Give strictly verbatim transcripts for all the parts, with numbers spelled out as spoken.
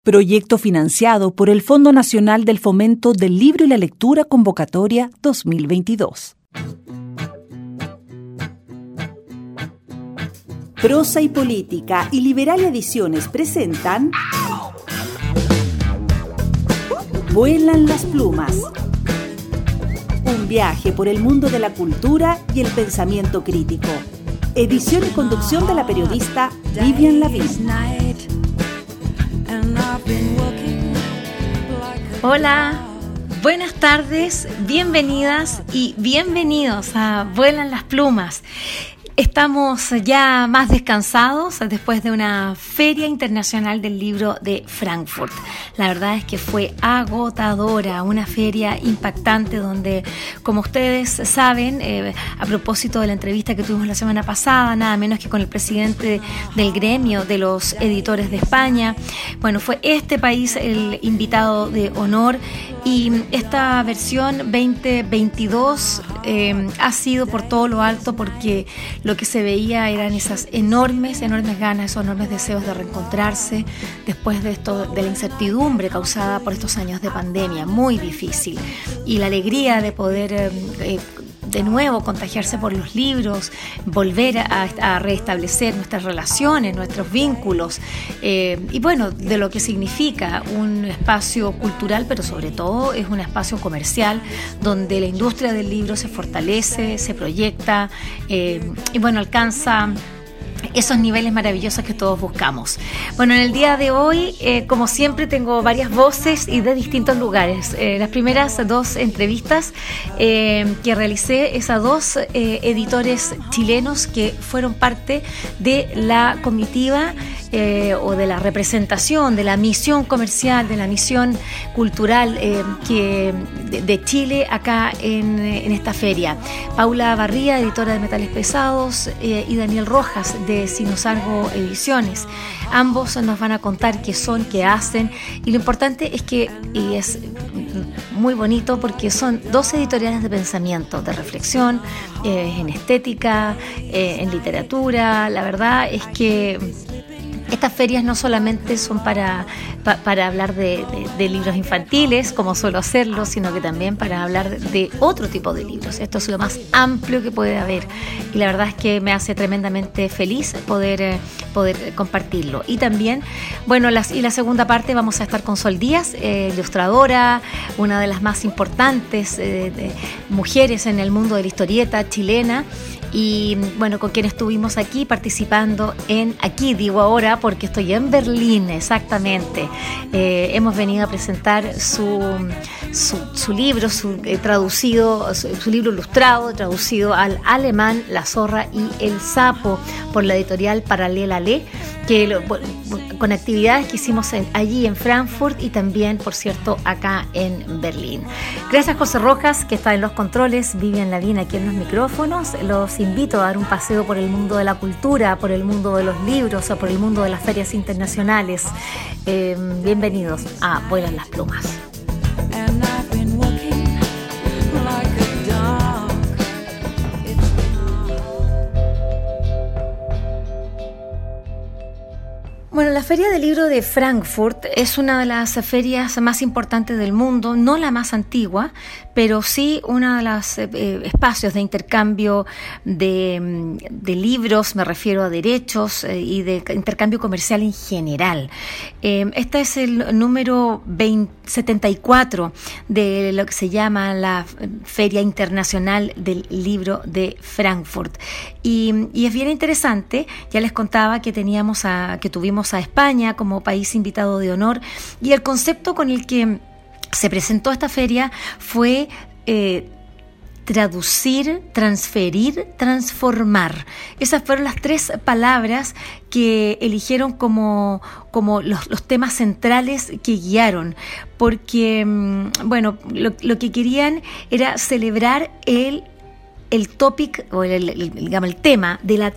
Proyecto financiado por el Fondo Nacional del Fomento del Libro y la Lectura Convocatoria dos mil veintidós. Prosa y Política y Liberalia Ediciones presentan Vuelan las plumas. Un viaje por el mundo de la cultura y el pensamiento crítico. Edición y conducción de la periodista Vivian Lavín. Hola, buenas tardes, bienvenidas y bienvenidos a Vuelan las plumas. Estamos ya más descansados después de una Feria Internacional del Libro de Frankfurt. La verdad es que fue agotadora, una feria impactante donde, como ustedes saben, eh, a propósito de la entrevista que tuvimos la semana pasada, nada menos que con el presidente del gremio de los editores de España, bueno, fue este país el invitado de honor y esta versión veinte veintidós eh, ha sido por todo lo alto porque lo que se veía eran esas enormes, enormes ganas, esos enormes deseos de reencontrarse después de esto, de la incertidumbre causada por estos años de pandemia, muy difícil, y la alegría de poder eh, eh, de nuevo contagiarse por los libros, volver a, a restablecer nuestras relaciones, nuestros vínculos, eh, y bueno, de lo que significa un espacio cultural, pero sobre todo es un espacio comercial donde la industria del libro se fortalece, se proyecta eh, y bueno, alcanza esos niveles maravillosos que todos buscamos. Bueno, en el día de hoy, eh, como siempre, tengo varias voces y de distintos lugares. Eh, las primeras dos entrevistas eh, que realicé es a dos eh, editores chilenos que fueron parte de la comitiva eh, o de la representación, de la misión comercial, de la misión cultural eh, que, de, de Chile acá en, en esta feria. Paula Barría, editora de Metales Pesados, eh, y Daniel Rojas, de Sinosargo Ediciones. Ambos nos van a contar qué son, qué hacen, y lo importante es que, y es muy bonito porque son dos editoriales de pensamiento, de reflexión, eh, en estética, eh, en literatura. La verdad es que estas ferias no solamente son para, pa, para hablar de, de, de libros infantiles, como suelo hacerlo, sino que también para hablar de otro tipo de libros. Esto es lo más amplio que puede haber y la verdad es que me hace tremendamente feliz poder, eh, poder compartirlo. Y también, bueno, las, y la segunda parte vamos a estar con Sol Díaz, eh, ilustradora, una de las más importantes eh, de mujeres en el mundo de la historieta chilena. Y bueno, con quien estuvimos aquí participando en, aquí digo ahora porque estoy en Berlín, exactamente. Eh, hemos venido a presentar su, su, su libro, su eh, traducido, su, su libro ilustrado, traducido al alemán, La zorra y el sapo, por la editorial Paralela Le, que lo, con actividades que hicimos en, allí en Frankfurt y también, por cierto, acá en Berlín. Gracias José Rojas, que está en los controles, Vivian Lavín aquí en los micrófonos. Los invito a dar un paseo por el mundo de la cultura, por el mundo de los libros o por el mundo de las ferias internacionales. Eh, bienvenidos a Vuelan las plumas. Bueno, la Feria del Libro de Frankfurt es una de las ferias más importantes del mundo, no la más antigua, pero sí uno de los eh, espacios de intercambio de, de libros, me refiero a derechos eh, y de intercambio comercial en general. Eh, este es el número veinte, setenta y cuatro de lo que se llama la Feria Internacional del Libro de Frankfurt. Y, y es bien interesante, ya les contaba que teníamos a, que tuvimos a España como país invitado de honor, y el concepto con el que se presentó esta feria fue eh, traducir, transferir, transformar. Esas fueron las tres palabras que eligieron como, como los, los temas centrales que guiaron, porque, bueno, lo, lo que querían era celebrar el el topic o el, el, el, digamos, el tema de la tra-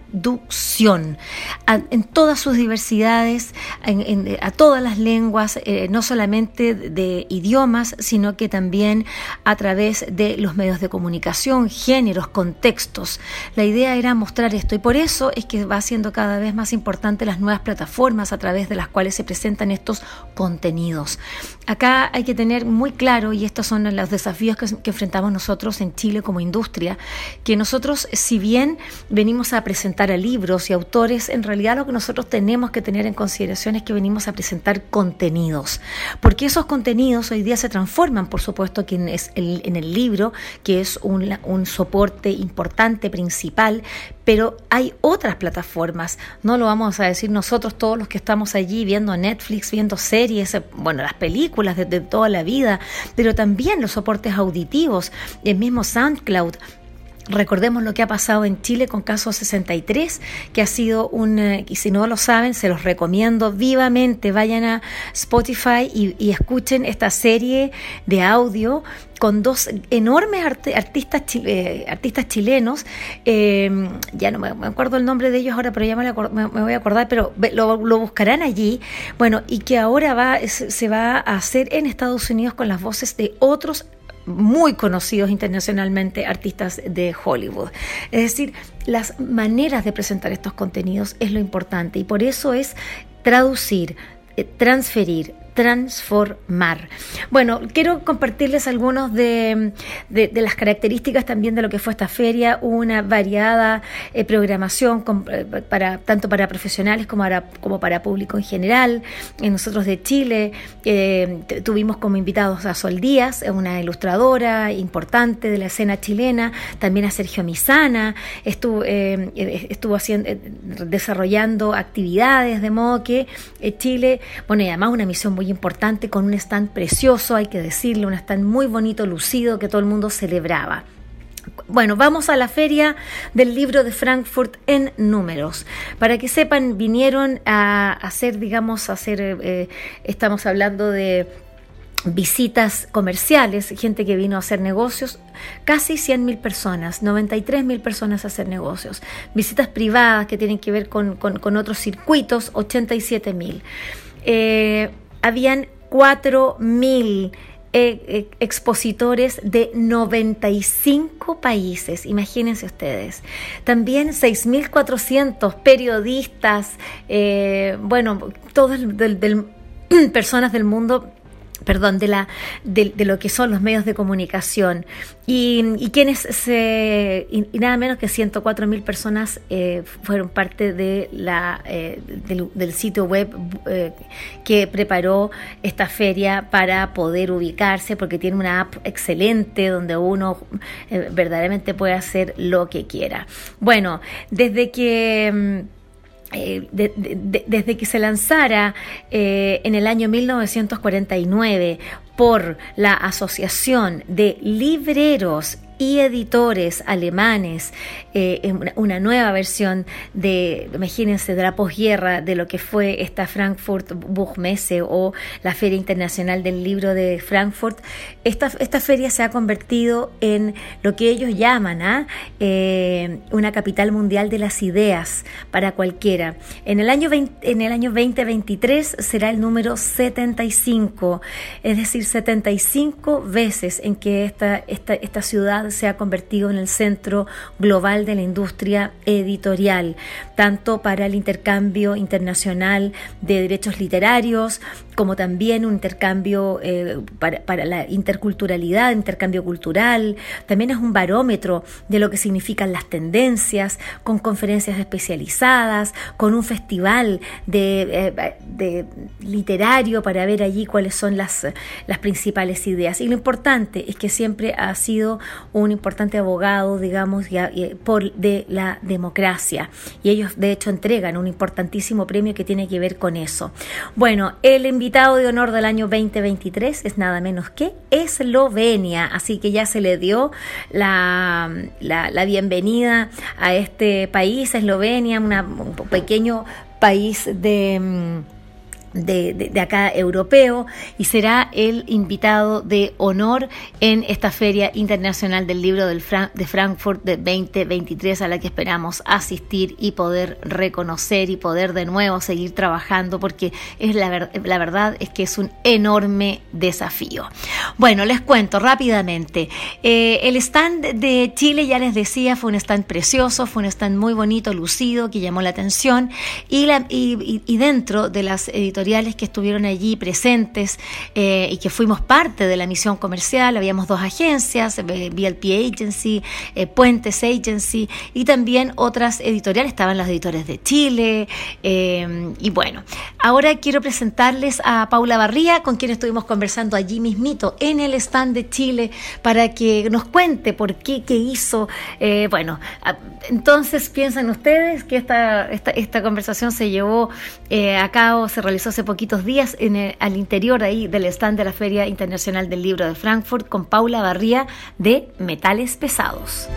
traducción a, en todas sus diversidades, en, en, a todas las lenguas, eh, no solamente de, de idiomas, sino que también a través de los medios de comunicación, géneros, contextos. La idea era mostrar esto y por eso es que va siendo cada vez más importante las nuevas plataformas a través de las cuales se presentan estos contenidos. Acá hay que tener muy claro, y estos son los desafíos que, que enfrentamos nosotros en Chile como industria, que nosotros, si bien venimos a presentar a libros y autores, en realidad lo que nosotros tenemos que tener en consideración es que venimos a presentar contenidos, porque esos contenidos hoy día se transforman, por supuesto, que en, es el, en el libro, que es un, un soporte importante, principal, pero hay otras plataformas, no lo vamos a decir nosotros todos los que estamos allí viendo Netflix, viendo series, bueno, las películas de, de toda la vida, pero también los soportes auditivos, el mismo SoundCloud. Recordemos lo que ha pasado en Chile con Caso sesenta y tres, que ha sido un, eh, y si no lo saben, se los recomiendo vivamente, vayan a Spotify y, y escuchen esta serie de audio con dos enormes art- artistas, eh, artistas chilenos, eh, ya no me, me acuerdo el nombre de ellos ahora, pero ya me, acord- me, me voy a acordar, pero lo, lo buscarán allí, bueno, y que ahora va, se va a hacer en Estados Unidos con las voces de otros muy conocidos internacionalmente artistas de Hollywood. Es decir, las maneras de presentar estos contenidos es lo importante y por eso es traducir, eh, transferir, transformar. Bueno, quiero compartirles algunos de, de, de las características también de lo que fue esta feria, una variada eh, programación con, eh, para, tanto para profesionales como para, como para público en general. Eh, nosotros de Chile eh, t- tuvimos como invitados a Sol Díaz, una ilustradora importante de la escena chilena, también a Sergio Misana, estuvo, eh, estuvo haciendo, eh, desarrollando actividades, de modo que eh, Chile, bueno, y además una misión muy importante con un stand precioso, hay que decirlo, un stand muy bonito, lucido, que todo el mundo celebraba. Bueno, vamos a la Feria del Libro de Frankfurt en números. Para que sepan, vinieron a hacer, digamos, a hacer, eh, estamos hablando de visitas comerciales, gente que vino a hacer negocios, casi cien mil personas, noventa y tres mil personas a hacer negocios. Visitas privadas que tienen que ver con, con, con otros circuitos, ochenta y siete mil. Eh, habían cuatro mil eh, eh, expositores de noventa y cinco países, imagínense ustedes. También seis mil cuatrocientos periodistas, eh, bueno, todas del, del, personas del mundo, perdón, de la de, de lo que son los medios de comunicación y, y quienes se y, y nada menos que ciento cuatro mil personas eh, fueron parte de la eh, del, del sitio web eh, que preparó esta feria para poder ubicarse, porque tiene una app excelente donde uno eh, verdaderamente puede hacer lo que quiera. Bueno, desde que Eh, de, de, de, desde que se lanzara eh, en el año mil novecientos cuarenta y nueve por la Asociación de Libreros y Editores Alemanes, eh, una nueva versión de, imagínense, de la posguerra de lo que fue esta Frankfurt Buchmesse o la Feria Internacional del Libro de Frankfurt. Esta, esta feria se ha convertido en lo que ellos llaman ¿ah? eh, una capital mundial de las ideas para cualquiera. En el año veinte, en el año veinte veintitrés será el número setenta y cinco, es decir, setenta y cinco veces en que esta, esta, esta ciudad se ha convertido en el centro global de la industria editorial, tanto para el intercambio internacional de derechos literarios, como también un intercambio eh, para, para la interculturalidad, intercambio cultural. También es un barómetro de lo que significan las tendencias, con conferencias especializadas, con un festival de, eh, de literario para ver allí cuáles son las, las principales ideas. Y lo importante es que siempre ha sido un importante abogado, digamos, ya, ya, por de la democracia. Y ellos, de hecho, entregan un importantísimo premio que tiene que ver con eso. Bueno, el invitado de honor del año veinte veintitrés es nada menos que Eslovenia. Así que ya se le dio la, la, la bienvenida a este país, Eslovenia, una, un pequeño país de... De, de, de acá europeo, y será el invitado de honor en esta Feria Internacional del Libro del Fran- de Frankfurt de veinte veintitrés, a la que esperamos asistir y poder reconocer y poder de nuevo seguir trabajando, porque es la, ver- la verdad es que es un enorme desafío. Bueno, les cuento rápidamente. Eh, el stand de Chile, ya les decía, fue un stand precioso, fue un stand muy bonito, lucido, que llamó la atención, y, la, y, y, y dentro de las editoriales que estuvieron allí presentes eh, y que fuimos parte de la misión comercial, habíamos dos agencias, eh, V L P Agency, eh, Puentes Agency, y también otras editoriales, estaban las editores de Chile, eh, y bueno, ahora quiero presentarles a Paula Barría, con quien estuvimos conversando allí mismito en el stand de Chile, para que nos cuente por qué, qué hizo. Eh, bueno, a, entonces piensan ustedes que esta, esta, esta conversación se llevó eh, a cabo, se realizó hace poquitos días en el, al interior ahí del stand de la Feria Internacional del Libro de Frankfurt, con Paula Barría de Metales Pesados.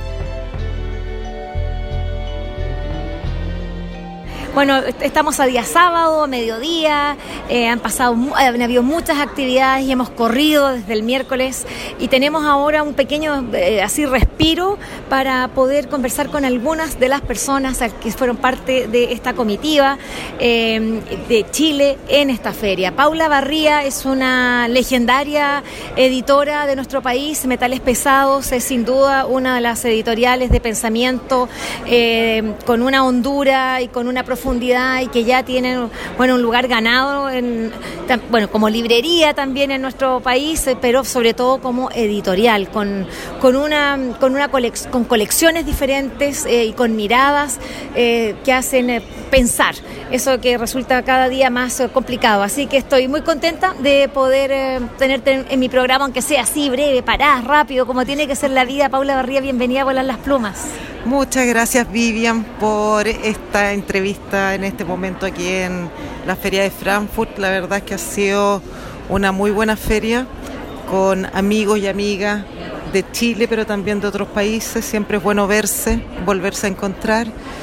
Bueno, estamos a día sábado, mediodía, eh, han pasado, han habido muchas actividades y hemos corrido desde el miércoles, y tenemos ahora un pequeño eh, así respiro para poder conversar con algunas de las personas que fueron parte de esta comitiva eh, de Chile en esta feria. Paula Barría es una legendaria editora de nuestro país. Metales Pesados es sin duda una de las editoriales de pensamiento eh, con una hondura y con una profundidad, y que ya tienen, bueno, un lugar ganado en, bueno, como librería también en nuestro país, pero sobre todo como editorial, con, con una con una colec- con colecciones diferentes eh, y con miradas eh, que hacen eh, pensar, eso que resulta cada día más eh, complicado. Así que estoy muy contenta de poder eh, tenerte en, en mi programa, aunque sea así breve, parás, rápido, como tiene que ser la vida. Paula Barría, bienvenida a Volar las Plumas. Muchas gracias, Vivian, por esta entrevista en este momento aquí en la Feria de Frankfurt. La verdad es que ha sido una muy buena feria, con amigos y amigas de Chile, pero también de otros países. Siempre es bueno verse, volverse a encontrar.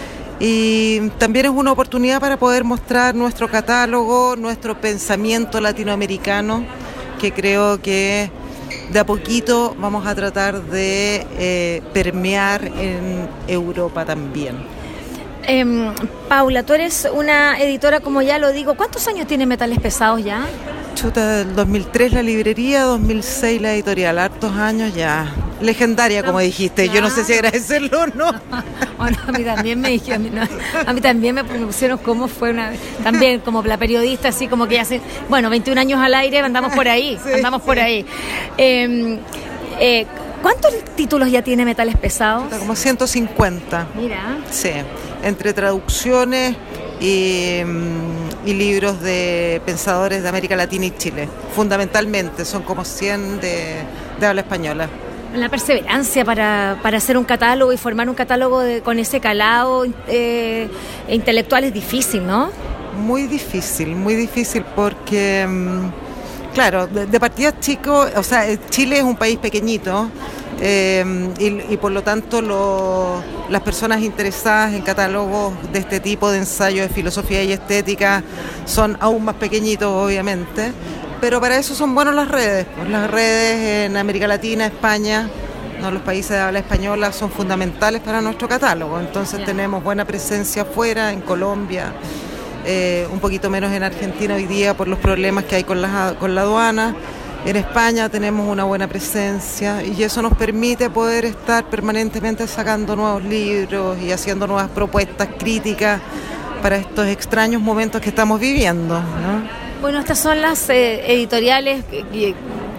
Y también es una oportunidad para poder mostrar nuestro catálogo, nuestro pensamiento latinoamericano, que creo que de a poquito vamos a tratar de eh, permear en Europa también. Eh, Paula, tú eres una editora, como ya lo digo. ¿Cuántos años tiene Metales Pesados ya? Chuta, del dos mil tres la librería, dos mil seis la editorial, hartos años ya. Legendaria, como dijiste, claro. Yo no sé si agradecerlo o no. Bueno, a mí también me dije, a mí, no, a mí también me pusieron cómo fue una, también como la periodista, así como que hace, bueno, veintiún años al aire, andamos por ahí, sí, andamos sí. por ahí. Eh, eh, ¿Cuántos títulos ya tiene Metales Pesados? Como ciento cincuenta. Mira. Sí, entre traducciones y, y libros de pensadores de América Latina y Chile. Fundamentalmente, son como cien de, de habla española. La perseverancia para, para hacer un catálogo y formar un catálogo de, con ese calado eh, intelectual es difícil, ¿no? Muy difícil, muy difícil porque, claro, de, de partida chico, o sea, Chile es un país pequeñito eh, y, y por lo tanto lo, las personas interesadas en catálogos de este tipo de ensayos de filosofía y estética son aún más pequeñitos, obviamente. Pero para eso son buenas las redes, pues las redes en América Latina, España, no, los países de habla española son fundamentales para nuestro catálogo. Entonces yeah. tenemos buena presencia afuera, en Colombia, eh, un poquito menos en Argentina hoy día por los problemas que hay con la, con la aduana. En España tenemos una buena presencia y eso nos permite poder estar permanentemente sacando nuevos libros y haciendo nuevas propuestas críticas para estos extraños momentos que estamos viviendo, ¿no? Bueno, estas son las eh, editoriales. Eh, eh,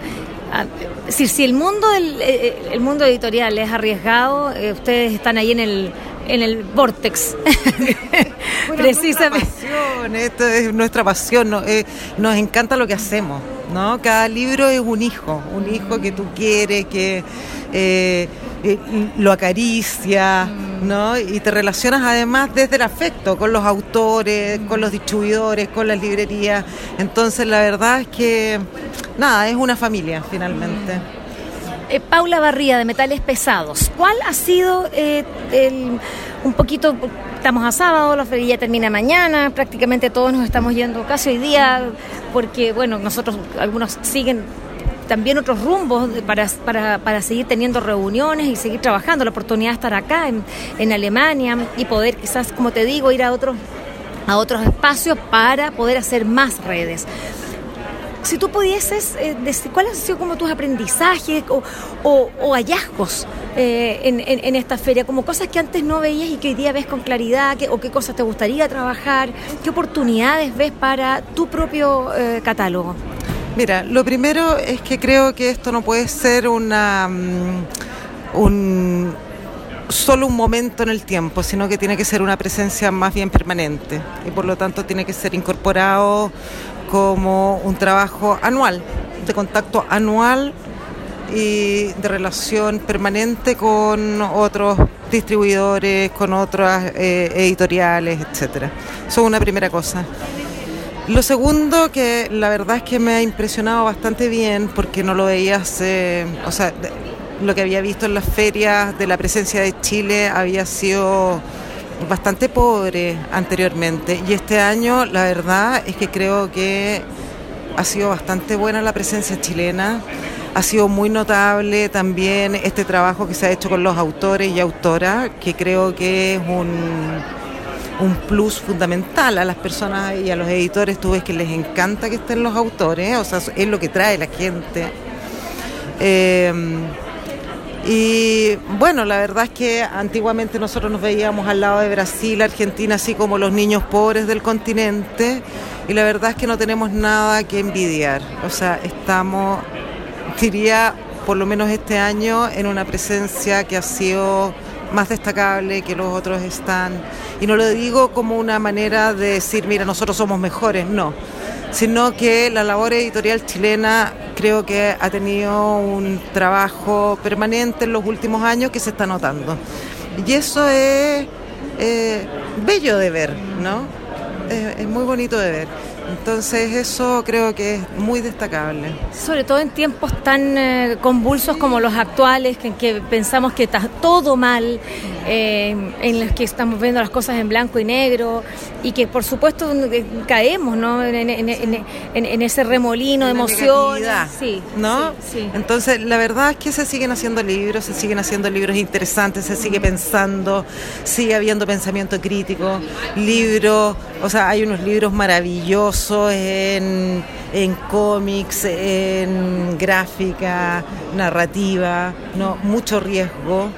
es decir, si el mundo del eh, el mundo editorial es arriesgado, eh, ustedes están ahí en el en el vortex. Bueno, precisamente. Pasión, esto es nuestra pasión. No, eh, nos encanta lo que hacemos, ¿no? Cada libro es un hijo, un hijo que tú quieres, que eh, eh, lo acaricia, ¿no? Y te relacionas además desde el afecto con los autores, con los distribuidores, con las librerías. Entonces la verdad es que nada, es una familia finalmente. Eh, Paula Barría de Metales Pesados, ¿cuál ha sido eh, el, un poquito estamos a sábado, la feria termina mañana, prácticamente todos nos estamos yendo casi hoy día, porque bueno, nosotros, algunos siguen también otros rumbos para, para, para seguir teniendo reuniones y seguir trabajando, la oportunidad de estar acá en, en Alemania y poder quizás, como te digo, ir a otros, a otros espacios para poder hacer más redes. Si tú pudieses eh, decir cuáles han sido como tus aprendizajes o, o, o hallazgos eh, en, en, en esta feria, como cosas que antes no veías y que hoy día ves con claridad, que, o qué cosas te gustaría trabajar, qué oportunidades ves para tu propio eh, catálogo. Mira, lo primero es que creo que esto no puede ser una un solo un momento en el tiempo, sino que tiene que ser una presencia más bien permanente y por lo tanto tiene que ser incorporado como un trabajo anual, de contacto anual y de relación permanente con otros distribuidores, con otras eh, editoriales, etcétera. Eso es una primera cosa. Lo segundo, que la verdad es que me ha impresionado bastante bien, porque no lo veía hace, o sea, lo que había visto en las ferias de la presencia de Chile había sido bastante pobre anteriormente, y este año la verdad es que creo que ha sido bastante buena la presencia chilena. Ha sido muy notable también este trabajo que se ha hecho con los autores y autoras, que creo que es un... un plus fundamental a las personas y a los editores. Tú ves que les encanta que estén los autores, o sea, es lo que trae la gente. Eh, y bueno, la verdad es que antiguamente nosotros nos veíamos al lado de Brasil, Argentina, así como los niños pobres del continente, y la verdad es que no tenemos nada que envidiar. O sea, estamos, diría, por lo menos este año, en una presencia que ha sido más destacable, que los otros están, y no lo digo como una manera de decir, mira, nosotros somos mejores, no, sino que la labor editorial chilena creo que ha tenido un trabajo permanente en los últimos años que se está notando, y eso es eh, bello de ver, ¿no? Es, es muy bonito de ver. Entonces eso creo que es muy destacable. Sobre todo en tiempos tan eh, convulsos como los actuales, que, que pensamos que está todo mal, eh, en los que estamos viendo las cosas en blanco y negro, y que por supuesto caemos, ¿no? en, en, en, en, en ese remolino de emociones. Sí, ¿no? Sí, sí. Entonces la verdad es que se siguen haciendo libros, se siguen haciendo libros interesantes, se sigue pensando, sigue habiendo pensamiento crítico, libros, o sea, hay unos libros maravillosos en, en cómics, en gráfica, narrativa, no, mucho riesgo,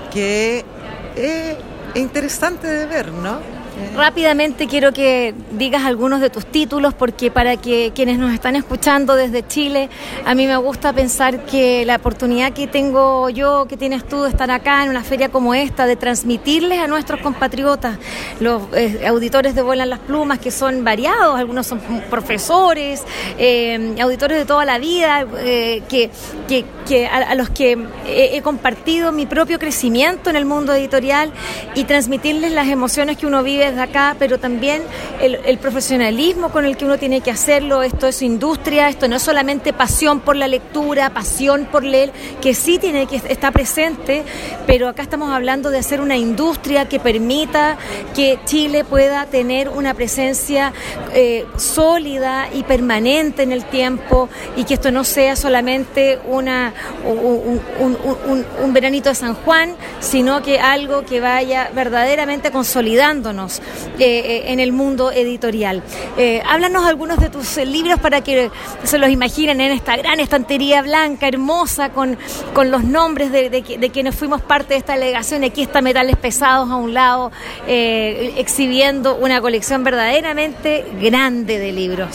que es interesante de ver, ¿no? Rápidamente quiero que digas algunos de tus títulos, porque para que quienes nos están escuchando desde Chile, a mí me gusta pensar que la oportunidad que tengo yo, que tienes tú de estar acá en una feria como esta, de transmitirles a nuestros compatriotas, los eh, auditores de Vuelan las Plumas, que son variados, algunos son profesores, eh, auditores de toda la vida, eh, que, que, que a, a los que he, he compartido mi propio crecimiento en el mundo editorial, y transmitirles las emociones que uno vive desde acá, pero también el, el profesionalismo con el que uno tiene que hacerlo. Esto es industria, esto no es solamente pasión por la lectura, pasión por leer, que sí tiene que estar presente, pero acá estamos hablando de hacer una industria que permita que Chile pueda tener una presencia eh, sólida y permanente en el tiempo, y que esto no sea solamente una un, un, un, un veranito de San Juan, sino que algo que vaya verdaderamente consolidándonos Eh, en el mundo editorial. Eh, háblanos algunos de tus eh, libros para que se los imaginen en esta gran estantería blanca, hermosa, con, con los nombres de, de, de quienes fuimos parte de esta delegación. Aquí está Metales Pesados a un lado, eh, exhibiendo una colección verdaderamente grande de libros.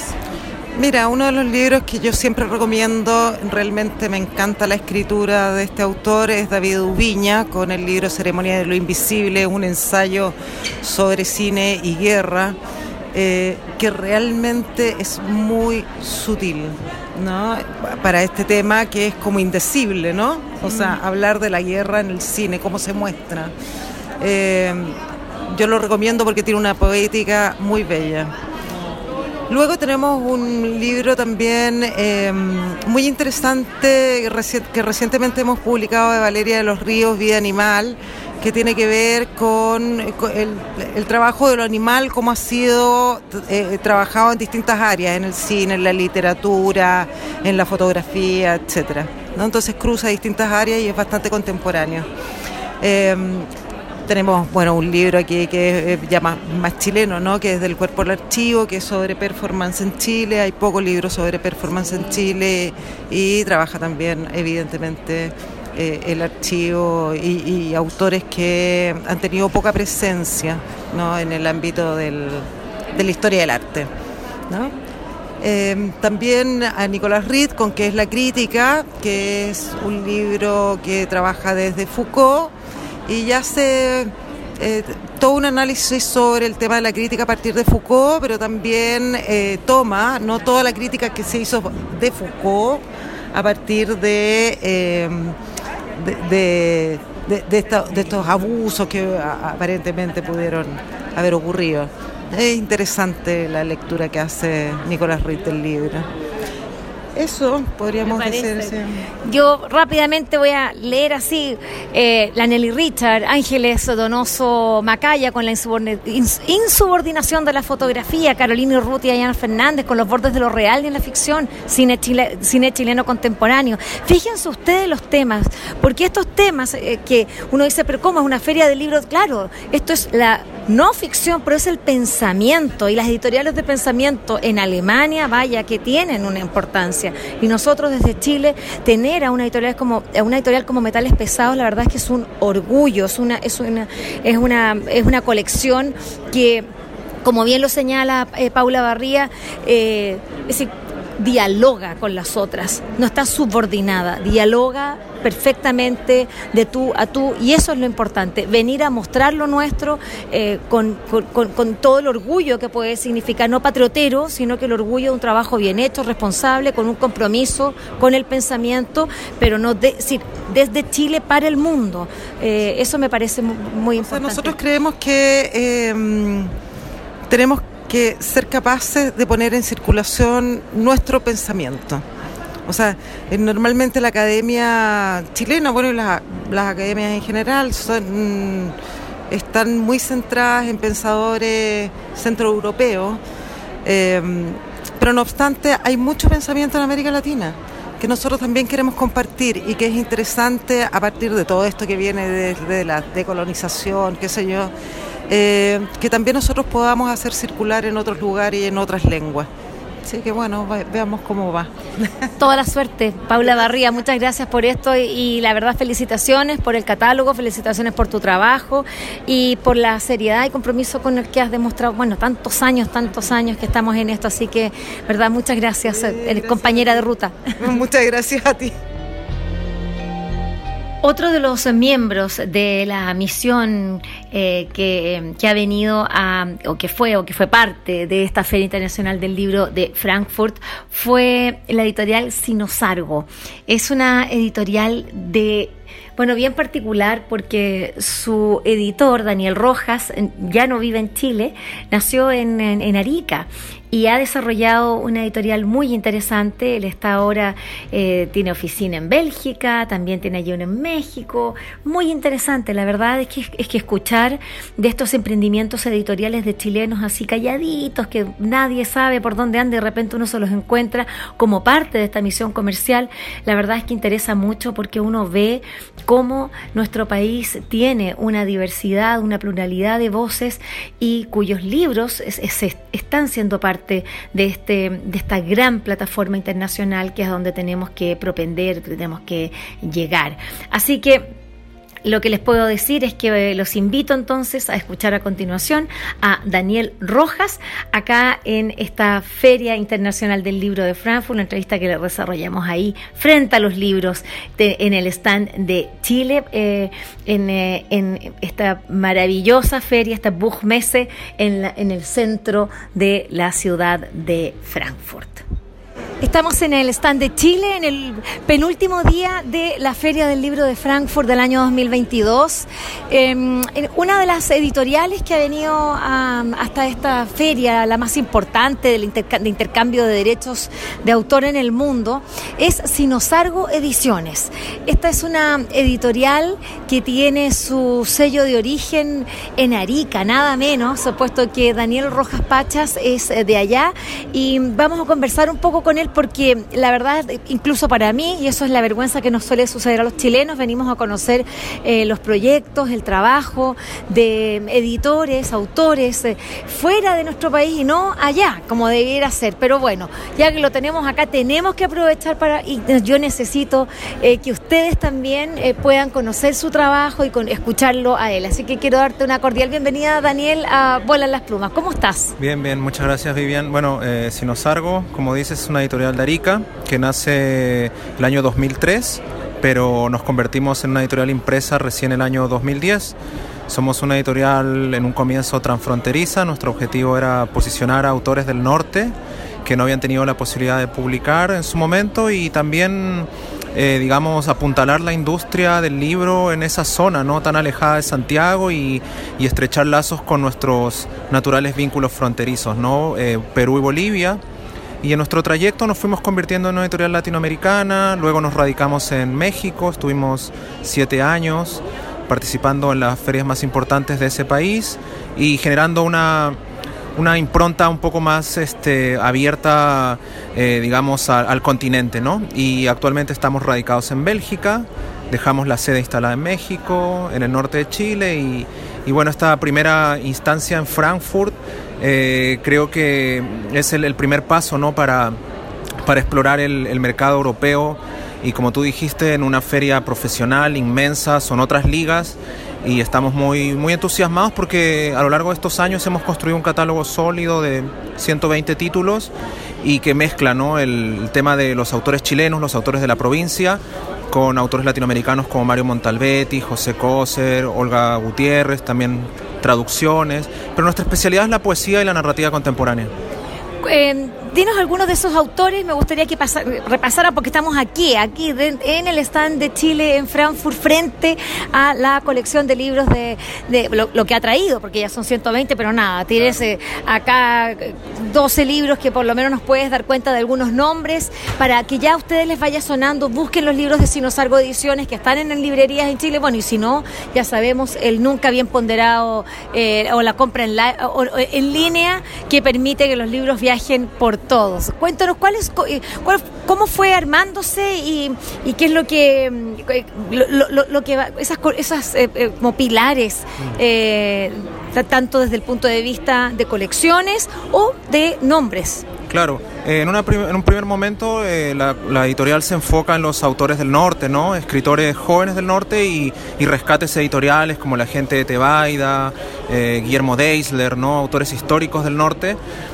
Mira, uno de los libros que yo siempre recomiendo, realmente me encanta la escritura de este autor, es David Ubiña, con el libro Ceremonia de lo Invisible, un ensayo sobre cine y guerra, eh, que realmente es muy sutil, ¿no? Para este tema que es como indecible, ¿no? O sea, hablar de la guerra en el cine, cómo se muestra. Eh, yo lo recomiendo porque tiene una poética muy bella. Luego tenemos un libro también eh, muy interesante que recientemente hemos publicado de Valeria de los Ríos, Vida Animal, que tiene que ver con, con el, el trabajo de lo animal, cómo ha sido eh, trabajado en distintas áreas, en el cine, en la literatura, en la fotografía, etcétera, ¿no? Entonces cruza distintas áreas y es bastante contemporáneo. Eh, tenemos, bueno, un libro aquí que es ya más, más chileno, ¿no? Que es del Cuerpo al Archivo, que es sobre performance en Chile. Hay pocos libros sobre performance en Chile y trabaja también, evidentemente, Eh, el archivo y, y autores que han tenido poca presencia, ¿no? En el ámbito del, de la historia del arte, ¿no? Eh, también a Nicolás Ritt, con ¿Qué es la crítica?, que es un libro que trabaja desde Foucault y hace eh, todo un análisis sobre el tema de la crítica a partir de Foucault, pero también eh, toma, no toda la crítica que se hizo de Foucault a partir de... Eh, De, de, de, de, esta, de estos abusos que a, aparentemente pudieron haber ocurrido. Es interesante la lectura que hace Nicolás Ritt del libro. Eso podríamos decir. Sí. Yo rápidamente voy a leer así eh, la Nelly Richard, Ángeles Donoso Macaya con la insubordinación de la fotografía, Carolina Urrutia y Ana Fernández con Los bordes de lo real y en la ficción, cine, chile, cine chileno contemporáneo. Fíjense ustedes los temas, porque estos temas eh, que uno dice, pero ¿cómo es una feria de libros? Claro, esto es la no ficción, pero es el pensamiento, y las editoriales de pensamiento en Alemania, vaya, que tienen una importancia. Y nosotros desde Chile, tener a una editorial como a una editorial como Metales Pesados, la verdad es que es un orgullo, es una es una es una es una colección que, como bien lo señala eh, Paula Barría, eh, es decir, dialoga con las otras, no está subordinada, dialoga perfectamente de tú a tú, y eso es lo importante, venir a mostrar lo nuestro eh, con, con, con todo el orgullo que puede significar, no patriotero, sino que el orgullo de un trabajo bien hecho, responsable, con un compromiso con el pensamiento, pero no de, sí, desde Chile para el mundo. Eh, eso me parece muy, muy importante. O sea, nosotros creemos que eh, tenemos que ser capaces de poner en circulación nuestro pensamiento. O sea, eh, normalmente la academia chilena, bueno, y las, las academias en general, son, están muy centradas en pensadores centroeuropeos, eh, pero no obstante hay mucho pensamiento en América Latina que nosotros también queremos compartir y que es interesante a partir de todo esto que viene desde de la decolonización, qué sé yo, Eh, que también nosotros podamos hacer circular en otros lugares y en otras lenguas. Así que bueno, va, veamos cómo va. Toda la suerte, Paula Barría, muchas gracias por esto y, y la verdad felicitaciones por el catálogo, felicitaciones por tu trabajo y por la seriedad y compromiso con el que has demostrado, bueno, tantos años, tantos años que estamos en esto, así que, verdad, muchas gracias, sí, gracias. Compañera de ruta. Muchas gracias a ti. Otro de los miembros de la misión eh, que, que ha venido a, o que fue, o que fue parte de esta Feria Internacional del Libro de Frankfurt fue la editorial Sinosargo. Es una editorial de, bueno, bien particular porque su editor, Daniel Rojas, ya no vive en Chile, nació en, en, en Arica. Y ha desarrollado una editorial muy interesante. Él está ahora, eh, tiene oficina en Bélgica, también tiene allí una en México. Muy interesante, la verdad es que, es que escuchar de estos emprendimientos editoriales de chilenos así calladitos, que nadie sabe por dónde andan, de repente uno se los encuentra como parte de esta misión comercial, la verdad es que interesa mucho porque uno ve cómo nuestro país tiene una diversidad, una pluralidad de voces y cuyos libros es, es, están siendo parte de este de esta gran plataforma internacional que es donde tenemos que propender, tenemos que llegar. Así que lo que les puedo decir es que los invito entonces a escuchar a continuación a Daniel Rojas acá en esta Feria Internacional del Libro de Frankfurt, una entrevista que le desarrollamos ahí frente a los libros de, en el stand de Chile, eh, en, eh, en esta maravillosa feria, esta Buchmesse en, la, en el centro de la ciudad de Frankfurt. Estamos en el stand de Chile, en el penúltimo día de la Feria del Libro de Frankfurt del año dos mil veintidós. Eh, una de las editoriales que ha venido a, hasta esta feria, la más importante del interca- de intercambio de derechos de autor en el mundo, es Sinosargo Ediciones. Esta es una editorial que tiene su sello de origen en Arica, nada menos, puesto que Daniel Rojas Pachas es de allá, y vamos a conversar un poco con él porque la verdad, incluso para mí, y eso es la vergüenza que nos suele suceder a los chilenos, venimos a conocer eh, los proyectos, el trabajo de editores, autores, eh, fuera de nuestro país y no allá, como debiera ser. Pero bueno, ya que lo tenemos acá, tenemos que aprovechar para, y yo necesito eh, que ustedes también eh, puedan conocer su trabajo y con, escucharlo a él. Así que quiero darte una cordial bienvenida, Daniel, a Vuelan las Plumas. ¿Cómo estás? Bien, bien, muchas gracias, Vivian. Bueno, eh, Sinosargo, como dices, es una editorial de Arica que nace el año dos mil tres, pero nos convertimos en una editorial impresa recién el año dos mil diez. Somos una editorial en un comienzo transfronteriza. Nuestro objetivo era posicionar a autores del norte que no habían tenido la posibilidad de publicar en su momento y también, eh, digamos, apuntalar la industria del libro en esa zona no tan alejada de Santiago y, y estrechar lazos con nuestros naturales vínculos fronterizos, ¿no? Eh, Perú y Bolivia. Y en nuestro trayecto nos fuimos convirtiendo en una editorial latinoamericana, luego nos radicamos en México, estuvimos siete años participando en las ferias más importantes de ese país y generando una, una impronta un poco más este, abierta, eh, digamos, a, al continente, ¿no? Y actualmente estamos radicados en Bélgica, dejamos la sede instalada en México, en el norte de Chile y, y bueno, esta primera instancia en Frankfurt eh, creo que es el, el primer paso, ¿no? para, para explorar el, el mercado europeo. Y como tú dijiste, en una feria profesional inmensa, son otras ligas y estamos muy, muy entusiasmados porque a lo largo de estos años hemos construido un catálogo sólido de ciento veinte títulos y que mezcla, ¿no? el, el tema de los autores chilenos, los autores de la provincia, con autores latinoamericanos como Mario Montalbetti, José Coser, Olga Gutiérrez, también traducciones, pero nuestra especialidad es la poesía y la narrativa contemporánea. Eh, dinos algunos de esos autores, me gustaría que pasar, repasara porque estamos aquí, aquí de, en el stand de Chile en Frankfurt frente a la colección de libros de, de lo, lo que ha traído, porque ya son ciento veinte, pero nada, tienes eh, acá doce libros que por lo menos nos puedes dar cuenta de algunos nombres para que ya a ustedes les vaya sonando. Busquen los libros de Sinosargo Ediciones que están en librerías en Chile, bueno, y si no, ya sabemos el nunca bien ponderado eh, o la compra en, la, o, o, en línea que permite que los libros viajen por todos. Cuéntanos cuál es, cuál, cómo fue armándose y, y qué es lo que lo, lo, lo que va, esas esas eh, eh, como pilares eh, tanto desde el punto de vista de colecciones o de nombres. Claro, eh, en, una prim- en un primer momento eh, la, la editorial se enfoca en los autores del norte, ¿no? Escritores jóvenes del norte y, y rescates editoriales como La gente de Tebaida, eh, Guillermo Deisler, ¿no? Autores históricos del norte.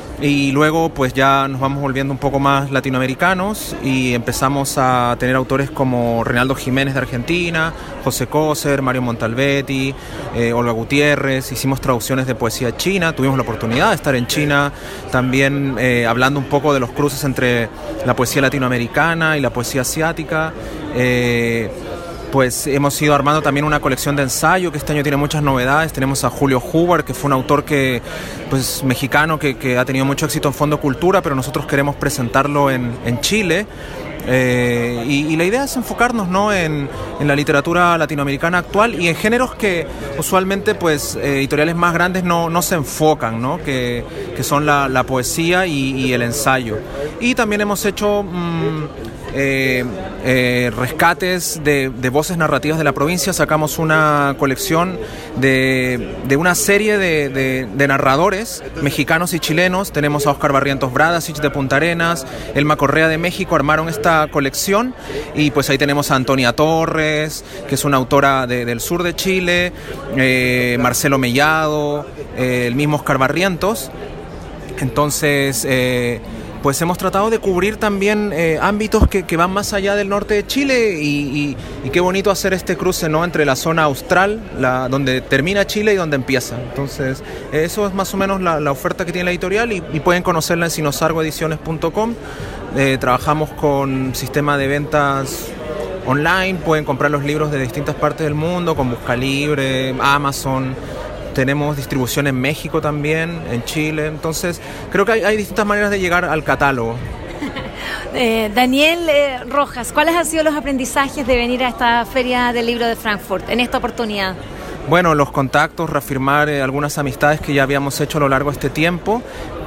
Y luego pues ya nos vamos volviendo un poco más latinoamericanos y empezamos a tener autores como Reinaldo Jiménez de Argentina, José Coser, Mario Montalbetti, eh, Olga Gutiérrez. Hicimos traducciones de poesía china, tuvimos la oportunidad de estar en China también eh, hablando un poco de los cruces entre la poesía latinoamericana y la poesía asiática. Eh, Pues hemos ido armando también una colección de ensayo que este año tiene muchas novedades. Tenemos a Julio Huber, que fue un autor que, pues, mexicano que, que ha tenido mucho éxito en Fondo Cultura, pero nosotros queremos presentarlo en, en Chile. Eh, y, y la idea es enfocarnos, ¿no? en, en la literatura latinoamericana actual y en géneros que usualmente pues, eh, editoriales más grandes no, no se enfocan, ¿no? que, que son la, la poesía y, y el ensayo. Y también hemos hecho mmm, eh, eh, rescates de, de voces narrativas de la provincia. Sacamos una colección de, de una serie de, de, de narradores mexicanos y chilenos. Tenemos a Óscar Barrientos Bradasich de Punta Arenas, Elma Correa de México, armaron esta colección y pues ahí tenemos a Antonia Torres, que es una autora de, del sur de Chile, eh, Marcelo Mellado, eh, el mismo Óscar Barrientos. Entonces eh, pues hemos tratado de cubrir también eh, ámbitos que, que van más allá del norte de Chile y, y, y qué bonito hacer este cruce, ¿no? Entre la zona austral, la, donde termina Chile y donde empieza. Entonces eso es más o menos la, la oferta que tiene la editorial y, y pueden conocerla en sinosargo ediciones punto com. Eh, trabajamos con sistema de ventas online, pueden comprar los libros de distintas partes del mundo, con Buscalibre, Amazon. Tenemos distribución en México también, en Chile. Entonces, creo que hay, hay distintas maneras de llegar al catálogo. Eh, Daniel eh, Rojas, ¿cuáles han sido los aprendizajes de venir a esta Feria del Libro de Frankfurt en esta oportunidad? Bueno, los contactos, reafirmar eh, algunas amistades que ya habíamos hecho a lo largo de este tiempo,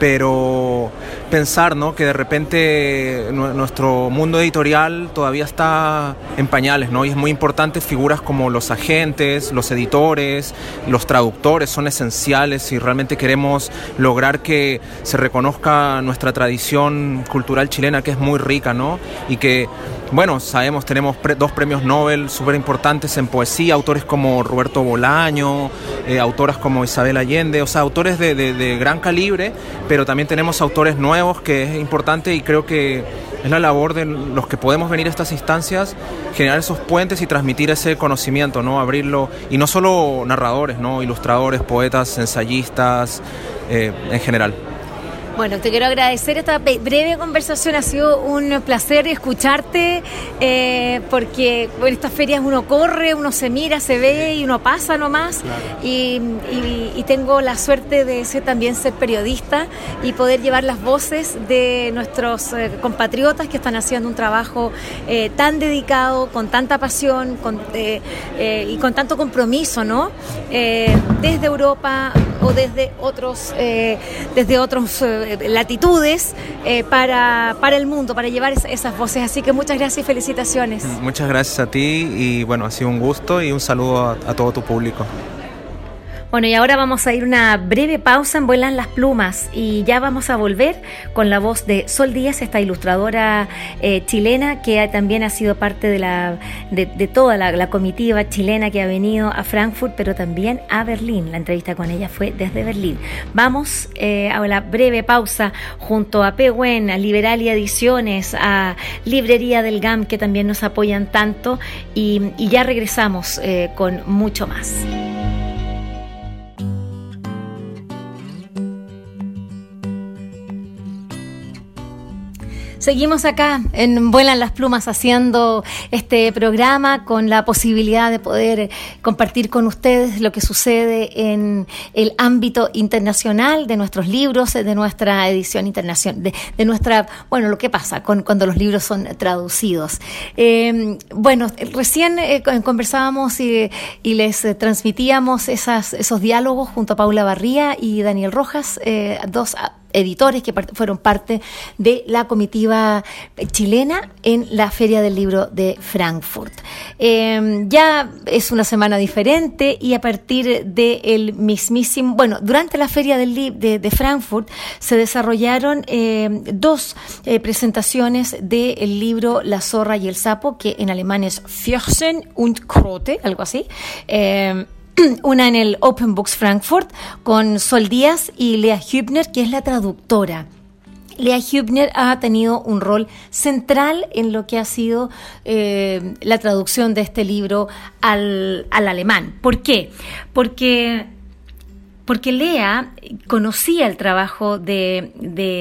pero pensar, ¿no?, que de repente n- nuestro mundo editorial todavía está en pañales, ¿no? Y es muy importante figuras como los agentes, los editores, los traductores son esenciales si realmente queremos lograr que se reconozca nuestra tradición cultural chilena, que es muy rica, ¿no? Y que, bueno, sabemos, tenemos pre- dos premios Nobel súper importantes en poesía, autores como Roberto Bolaño, eh, autoras como Isabel Allende, o sea, autores de, de, de gran calibre, pero también tenemos autores nuevos, que es importante, y creo que es la labor de los que podemos venir a estas instancias, generar esos puentes y transmitir ese conocimiento, ¿no? Abrirlo, y no solo narradores, ¿no? Ilustradores, poetas, ensayistas, eh, en general. Bueno, te quiero agradecer esta breve conversación, ha sido un placer escucharte, eh, porque en estas ferias uno corre, uno se mira, se ve y uno pasa nomás, claro. y, y, y tengo la suerte de ser, también ser periodista y poder llevar las voces de nuestros eh, compatriotas que están haciendo un trabajo eh, tan dedicado, con tanta pasión con, eh, eh, y con tanto compromiso, ¿no? Eh, desde Europa o desde otros, eh, desde otros eh, latitudes eh, para, para el mundo, para llevar es, esas voces. Así que muchas gracias y felicitaciones. Muchas gracias a ti y bueno, ha sido un gusto y un saludo a, a todo tu público. Bueno, y ahora vamos a ir una breve pausa en Vuelan las Plumas y ya vamos a volver con la voz de Sol Díaz, esta ilustradora eh, chilena que también ha sido parte de, la, de, de toda la, la comitiva chilena que ha venido a Frankfurt, pero también a Berlín. La entrevista con ella fue desde Berlín. Vamos eh, a la breve pausa junto a Pehuen, a Liberalia Ediciones, a Librería del G A M, que también nos apoyan tanto, y, y ya regresamos eh, con mucho más. Seguimos acá en Vuelan las Plumas haciendo este programa con la posibilidad de poder compartir con ustedes lo que sucede en el ámbito internacional de nuestros libros, de nuestra edición internacional, de, de nuestra, bueno, lo que pasa con, cuando los libros son traducidos. Eh, bueno, recién eh, conversábamos y, y les eh, transmitíamos esas, esos diálogos junto a Paula Barría y Daniel Rojas, eh, dos editores que part- fueron parte de la comitiva chilena en la Feria del Libro de Frankfurt. Eh, ya es una semana diferente y a partir del mismísimo, bueno, durante la Feria del Li- de, de Frankfurt se desarrollaron eh, dos eh, presentaciones del libro La zorra y el sapo, que en alemán es Füchsen und Kröte, algo así. Eh, Una en el Open Books Frankfurt con Sol Díaz y Lea Hübner, que es la traductora. Lea Hübner ha tenido un rol central en lo que ha sido eh, la traducción de este libro al, al alemán. ¿Por qué? Porque... Porque Lea conocía el trabajo de,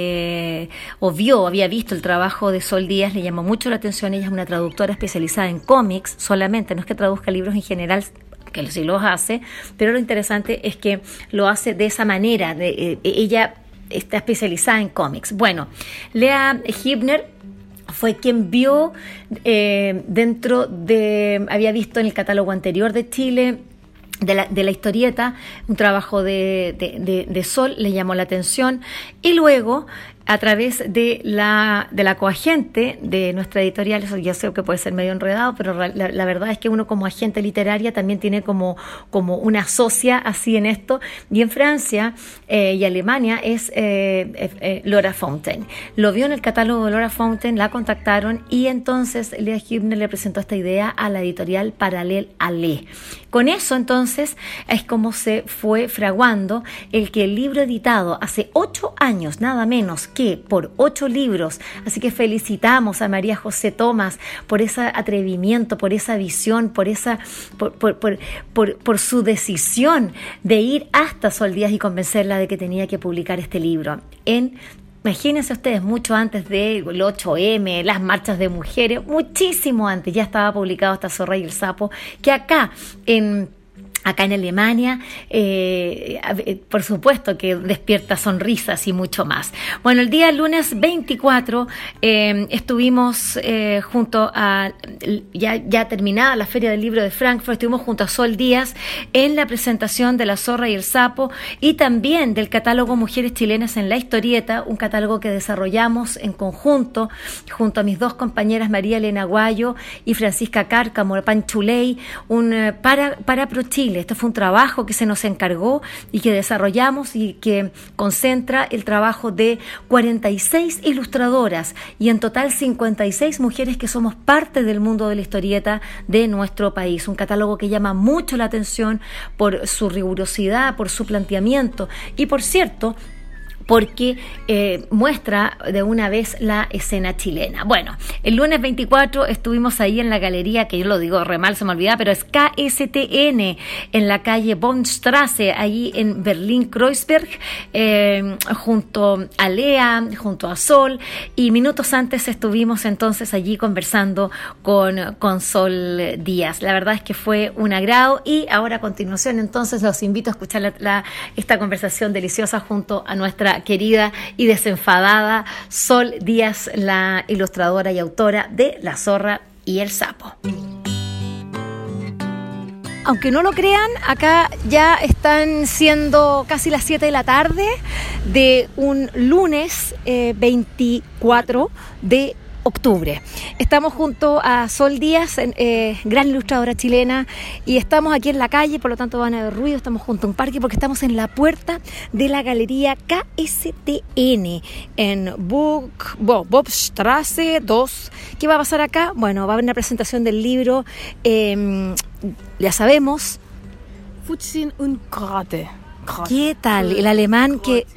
de, o vio, había visto el trabajo de Sol Díaz, le llamó mucho la atención. Ella es una traductora especializada en cómics solamente, no es que traduzca libros en general, que sí los hace, pero lo interesante es que lo hace de esa manera. De, eh, ella está especializada en cómics. Bueno, Lea Hübner fue quien vio eh, dentro de, había visto en el catálogo anterior de Chile, De la, de la historieta, un trabajo de, de, de, de Sol, le llamó la atención, y luego a través de la de la coagente de nuestra editorial, eso ya sé que puede ser medio enredado, pero la, la verdad es que uno como agente literaria también tiene como, como una socia así en esto, y en Francia eh, y Alemania es eh, eh, Laura Fontaine. Lo vio en el catálogo de Laura Fontaine, la contactaron y entonces Lea Hübner le presentó esta idea a la editorial Parallel Allé. Con eso entonces es como se fue fraguando el que el libro editado hace ocho años, nada menos que por ocho libros, así que felicitamos a María José Tomás por ese atrevimiento, por esa visión, por esa, por, por, por, por, por su decisión de ir hasta Sol Díaz y convencerla de que tenía que publicar este libro en imagínense ustedes, mucho antes del ocho eme, las marchas de mujeres, muchísimo antes ya estaba publicado esta Zorra y el Sapo, que acá en... Acá en Alemania, eh, por supuesto que despierta sonrisas y mucho más. Bueno, el día lunes veinticuatro eh, estuvimos eh, junto a, ya, ya terminada la Feria del Libro de Frankfurt, estuvimos junto a Sol Díaz en la presentación de La Zorra y el Sapo y también del catálogo Mujeres Chilenas en la Historieta, un catálogo que desarrollamos en conjunto junto a mis dos compañeras María Elena Guayo y Francisca Cárcamo, Panchuley, un, para, para ProChile. Este fue un trabajo que se nos encargó y que desarrollamos y que concentra el trabajo de cuarenta y seis ilustradoras y en total cincuenta y seis mujeres que somos parte del mundo de la historieta de nuestro país. Un catálogo que llama mucho la atención por su rigurosidad, por su planteamiento y, por cierto, porque eh, muestra de una vez la escena chilena. Bueno, el lunes veinticuatro estuvimos ahí en la galería, que yo lo digo re mal, se me olvidaba, pero es K S T N, en la calle Bonnstrasse, ahí en Berlín-Kreuzberg, eh, junto a Lea, junto a Sol, y minutos antes estuvimos entonces allí conversando con, con Sol Díaz. La verdad es que fue un agrado y ahora a continuación entonces los invito a escuchar la, la, esta conversación deliciosa junto a nuestra querida y desenfadada Sol Díaz, la ilustradora y autora de La Zorra y el Sapo. Aunque no lo crean, acá ya están siendo casi las siete de la tarde de un lunes eh, veinticuatro de octubre. Estamos junto a Sol Díaz, eh, gran ilustradora chilena, y estamos aquí en la calle, por lo tanto van a haber ruido, estamos junto a un parque porque estamos en la puerta de la galería K S T N en Bobstrasse dos. ¿Qué va a pasar acá? Bueno, va a haber una presentación del libro, eh, ya sabemos. Fuchsin und Grate. ¿Qué tal? El alemán que...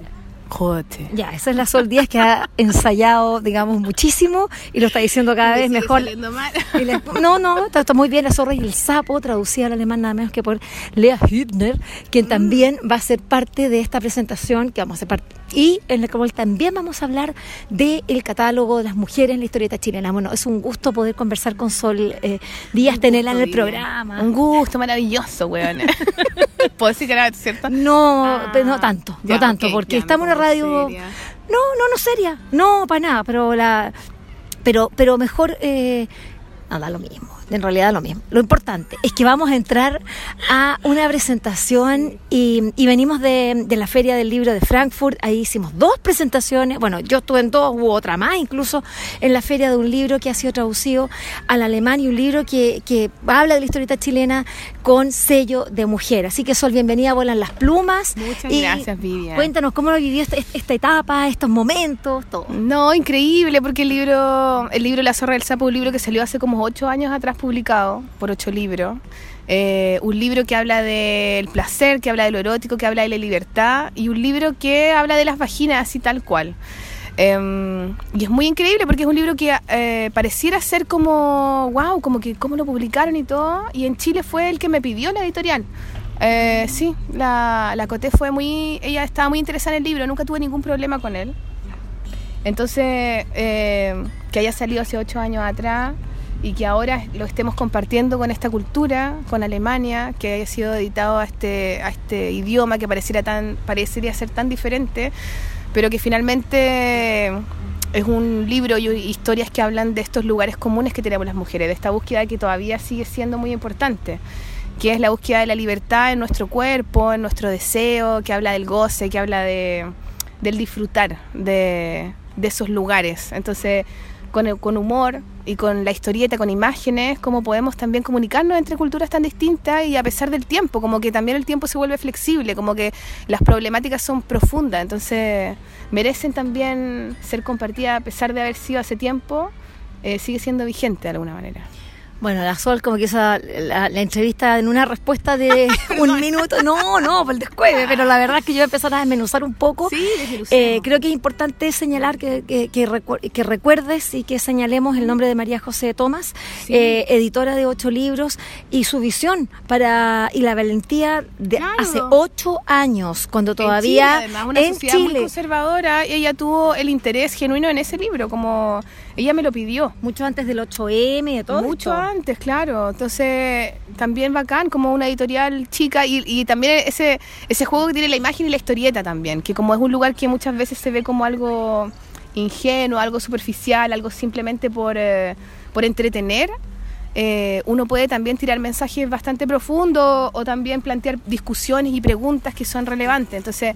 Ya, esa es la Sol Díaz que ha ensayado, digamos, muchísimo y lo está diciendo cada vez mejor. Le, no, no, está, está muy bien. La Zorra y el Sapo, traducida al alemán nada menos que por Lea Hübner, quien también va a ser parte de esta presentación que vamos a hacer parte. Y en la cual también vamos a hablar del catálogo de las mujeres en la historieta chilena. Bueno, es un gusto poder conversar con Sol eh, Díaz, gusto, tenerla en el bien. programa. Un gusto maravilloso, weón. ¿Puedo decir que era cierto? No, ah, no tanto, ya, no tanto, okay, porque estamos en una radio... Seria. No, no, no seria, no, para nada, pero la... Pero, pero mejor... Eh, nada, lo mismo, en realidad lo mismo. Lo importante es que vamos a entrar a una presentación y, y venimos de, de la Feria del Libro de Frankfurt. Ahí hicimos dos presentaciones, bueno, yo estuve en dos, hubo otra más incluso, en la feria de un libro que ha sido traducido al alemán y un libro que, que habla de la historieta chilena con sello de mujer. Así que Sol, bienvenida a Vuelan las Plumas. Muchas y gracias, Vivian. Cuéntanos cómo lo vivió esta, esta etapa, estos momentos, todo. No, increíble, porque el libro, el libro La Zorra del Sapo, un libro que salió hace como ocho años atrás, publicado por ocho libros, eh, un libro que habla del placer, que habla de lo erótico, que habla de la libertad, y un libro que habla de las vaginas así tal cual. Eh, y es muy increíble porque es un libro que eh, pareciera ser como wow, como que cómo lo publicaron y todo, y en Chile fue el que me pidió la editorial. Eh, sí, la, la Coté fue muy, ella estaba muy interesada en el libro, nunca tuve ningún problema con él. Entonces, eh, que haya salido hace ocho años atrás y que ahora lo estemos compartiendo con esta cultura, con Alemania, que haya sido editado a este, a este idioma que pareciera tan, parecería ser tan diferente, pero que finalmente es un libro y historias que hablan de estos lugares comunes que tenemos las mujeres, de esta búsqueda que todavía sigue siendo muy importante, que es la búsqueda de la libertad en nuestro cuerpo, en nuestro deseo, que habla del goce, que habla de, del disfrutar de, de esos lugares. Entonces, con, el, con humor y con la historieta, con imágenes, cómo podemos también comunicarnos entre culturas tan distintas y a pesar del tiempo, como que también el tiempo se vuelve flexible, como que las problemáticas son profundas, entonces merecen también ser compartidas a pesar de haber sido hace tiempo, eh, sigue siendo vigente de alguna manera. Bueno, la Sol como que hizo la, la, la entrevista en una respuesta de un minuto. No, no, por el descueve, pero la verdad es que yo voy a empezar a desmenuzar un poco. Sí, eh, creo que es importante señalar que, que, que, recu- que recuerdes y que señalemos el nombre de María José Tomás, sí. eh, editora de ocho libros, y su visión para y la valentía de claro. hace ocho años, cuando todavía en Chile, además, una en sociedad Chile muy conservadora, ella tuvo el interés genuino en ese libro, como ella me lo pidió. Mucho antes del ocho eme y de todo Mucho esto. antes, claro. Entonces, también bacán, como una editorial chica, y, y también ese, ese juego que tiene la imagen y la historieta también, que como es un lugar que muchas veces se ve como algo ingenuo, algo superficial, algo simplemente por, eh, por entretener, eh, uno puede también tirar mensajes bastante profundos o también plantear discusiones y preguntas que son relevantes. Entonces,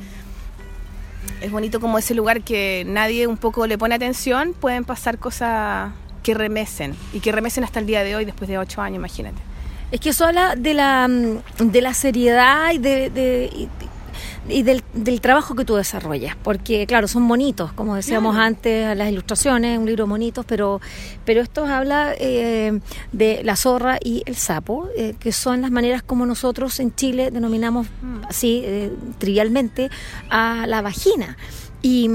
es bonito como ese lugar que nadie un poco le pone atención, pueden pasar cosas que remecen, y que remecen hasta el día de hoy, después de ocho años, imagínate. Es que eso habla de la, de la seriedad y, de, de, y, y del, del trabajo que tú desarrollas, porque claro, son bonitos, como decíamos claro. antes, las ilustraciones, un libro bonitos, pero, pero esto habla eh, de la zorra y el sapo, eh, que son las maneras como nosotros en Chile denominamos así, eh, trivialmente, a la vagina. Y...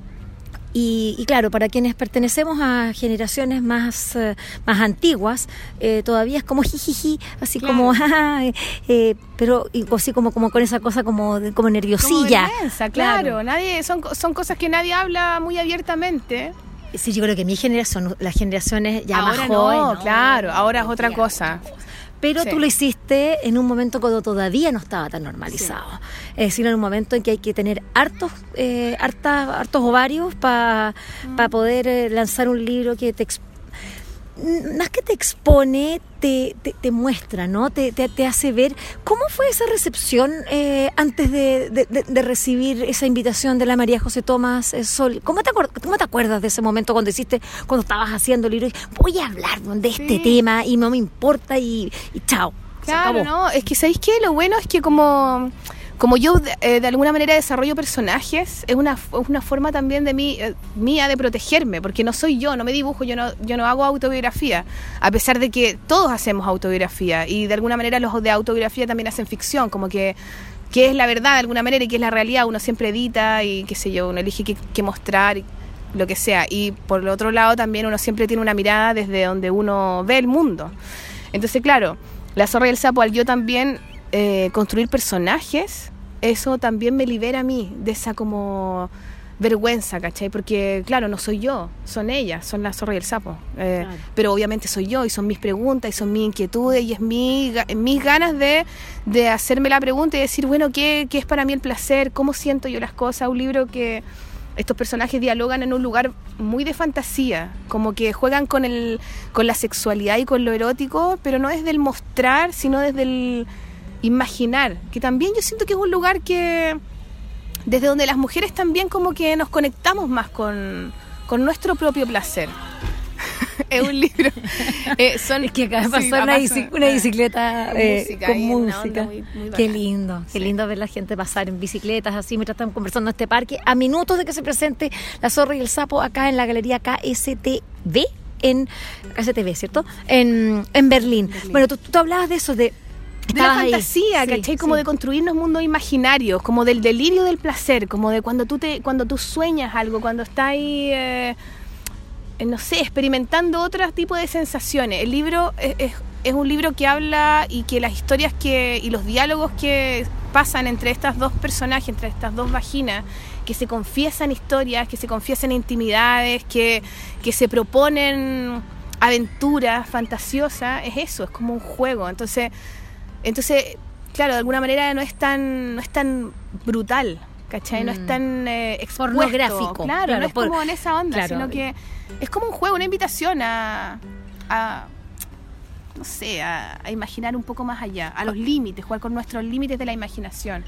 Y, y claro, para quienes pertenecemos a generaciones más, eh, más antiguas, eh, todavía es como jijiji, así claro. como, ah, eh, pero y así como, como con esa cosa como, como nerviosilla. Como vergüenza, claro. claro. Nadie, son, son cosas que nadie habla muy abiertamente. Sí, yo creo que mi generación, las generaciones ya ahora más no, jóvenes. No, claro, ahora es otra cosa. Pero sí. tú lo hiciste en un momento cuando todavía no estaba tan normalizado. Sí. Es decir, en un momento en que hay que tener hartos eh, harta, hartos ovarios para mm. pa poder eh, lanzar un libro que te exp- más que te expone, te, te, te muestra, ¿no? Te, te, te hace ver. ¿Cómo fue esa recepción eh, antes de, de, de recibir esa invitación de la María José Tomás eh, Sol? ¿Cómo te, acuer- ¿Cómo te acuerdas de ese momento cuando hiciste, cuando estabas haciendo el libro? Y, voy a hablar de este sí. tema y no me importa y, y chao. Claro, no, es que ¿sabéis qué? Lo bueno es que como... Como yo eh, de alguna manera desarrollo personajes, es una, es una forma también de mí, eh, mía de protegerme, porque no soy yo, no me dibujo, yo no, yo no hago autobiografía, a pesar de que todos hacemos autobiografía, y de alguna manera los de autobiografía también hacen ficción, como que, que es la verdad de alguna manera y que es la realidad, uno siempre edita y qué sé yo, uno elige qué, qué mostrar, lo que sea, y por el otro lado también uno siempre tiene una mirada desde donde uno ve el mundo. Entonces claro, La zorra y el sapo, al yo también... Eh, construir personajes, eso también me libera a mí de esa como vergüenza, ¿cachai? Porque claro, no soy yo, son ellas, son la zorra y el sapo, eh, claro. Pero obviamente soy yo y son mis preguntas y son mis inquietudes y es mi, mis ganas de, de hacerme la pregunta y decir, bueno, ¿qué, qué es para mí el placer? ¿Cómo siento yo las cosas? Un libro que estos personajes dialogan en un lugar muy de fantasía, como que juegan con, el, con la sexualidad y con lo erótico, pero no desde el mostrar, sino desde el imaginar, que también yo siento que es un lugar que desde donde las mujeres también como que nos conectamos más con, con nuestro propio placer. Es un libro eh, son, es que acaba de pasar sí, una, bici, una bicicleta eh, música, con música muy, muy qué lindo, qué sí. lindo ver la gente pasar en bicicletas así mientras estamos conversando en este parque a minutos de que se presente La zorra y el sapo acá en la galería K S T V en K S T V, ¿cierto? En, en Berlín. Berlín. Bueno, tú, tú hablás de eso, de de la fantasía, sí, ¿cachai? Como sí. de construirnos mundos imaginarios, como del delirio del placer, como de cuando tú te, cuando tú sueñas algo, cuando estás ahí, eh, no sé, experimentando otro tipo de sensaciones. El libro es, es, es un libro que habla y que las historias que y los diálogos que pasan entre estas dos personajes, entre estas dos vaginas, que se confiesan historias, que se confiesan intimidades, que, que se proponen aventuras fantasiosas, es eso, es como un juego. Entonces... Entonces, claro, de alguna manera no es tan no es tan brutal, ¿cachai? No mm. es tan eh, expuesto. Pornográfico. Claro, claro, no es por, como en esa onda, claro. sino que es como un juego, una invitación a, a no sé, a, a imaginar un poco más allá, a los límites, jugar con nuestros límites de la imaginación.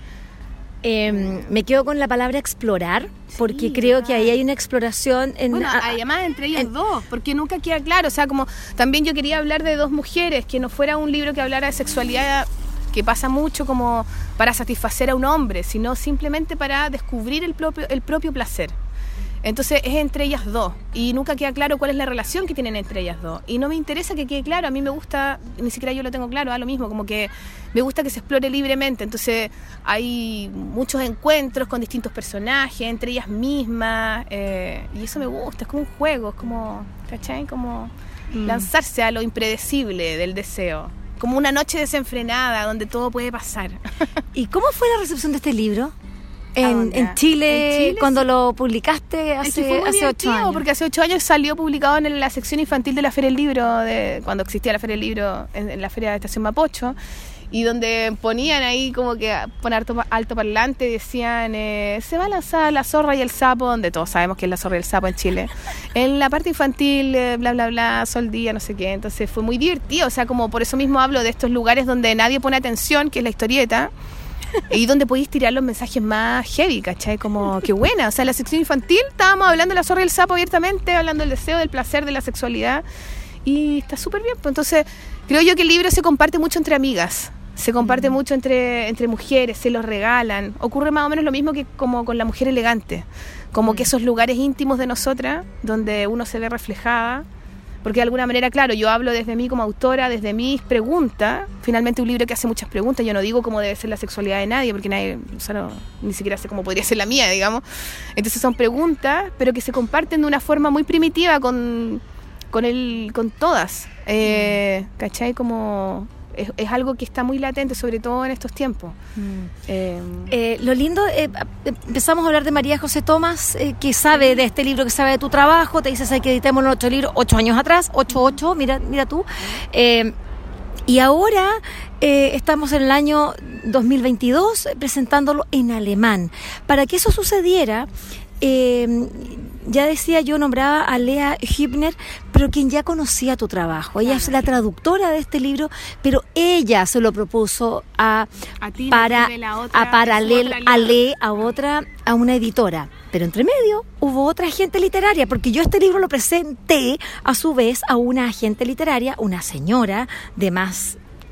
Eh, me quedo con la palabra explorar, porque sí, creo que ahí hay una exploración en, bueno, a, además entre ellos en, dos, porque nunca queda claro, o sea, como también yo quería hablar de dos mujeres, que no fuera un libro que hablara de sexualidad, que pasa mucho como para satisfacer a un hombre, sino simplemente para descubrir el propio, el propio placer. Entonces es entre ellas dos y nunca queda claro cuál es la relación que tienen entre ellas dos y no me interesa que quede claro, a mí me gusta, ni siquiera yo lo tengo claro, da lo mismo, como que me gusta que se explore libremente, entonces hay muchos encuentros con distintos personajes, entre ellas mismas, eh, y eso me gusta, es como un juego, es como, ¿cachai? Como mm. lanzarse a lo impredecible del deseo, como una noche desenfrenada donde todo puede pasar. ¿Y cómo fue la recepción de este libro? En, en, Chile, en Chile, cuando sí. lo publicaste hace, hace ocho años. Porque hace ocho años salió publicado en la sección infantil de la Feria del Libro, de, cuando existía la Feria del Libro en, en la Feria de Estación Mapocho, y donde ponían ahí como que poner alto, alto parlante, decían, eh, se va a lanzar La Zorra y el Sapo, donde todos sabemos que es La Zorra y el Sapo en Chile, en la parte infantil, eh, bla, bla, bla, Sol Día, no sé qué. Entonces fue muy divertido, o sea, como por eso mismo hablo de estos lugares donde nadie pone atención, que es la historieta, y donde podéis tirar los mensajes más heavy, ¿cachai? Como, qué buena, o sea, en la sección infantil estábamos hablando de La Zorra y el Sapo abiertamente, hablando del deseo, del placer, de la sexualidad, y está súper bien. Pues entonces, creo yo que el libro se comparte mucho entre amigas, se comparte mucho entre, entre mujeres, se los regalan, ocurre más o menos lo mismo que como con La Mujer Elegante, como que esos lugares íntimos de nosotras, donde uno se ve reflejada, porque de alguna manera, claro, yo hablo desde mí como autora, desde mis preguntas, finalmente un libro que hace muchas preguntas, yo no digo cómo debe ser la sexualidad de nadie, porque nadie, o sea, no, ni siquiera sé cómo podría ser la mía, digamos. Entonces son preguntas, pero que se comparten de una forma muy primitiva con, con, el, con todas, eh, ¿cachai? Como... Es, es algo que está muy latente, sobre todo en estos tiempos. Mm. Eh, eh, lo lindo, eh, empezamos a hablar de María José Tomás, eh, que sabe de este libro, que sabe de tu trabajo, te dices, hay que editemos los ocho libros, ocho años atrás, ocho, ocho, mira, mira tú. Eh, y ahora eh, estamos en el año dos mil veintidós presentándolo en alemán. Para que eso sucediera, eh, ya decía yo, nombraba a Lea Hübner, pero quien ya conocía tu trabajo. Ella claro. es la traductora de este libro, pero ella se lo propuso a, a ti, para la otra, a paralela a Le, a otra, a una editora. Pero entre medio hubo otra agente literaria, porque yo este libro lo presenté a su vez a una agente literaria, una señora de más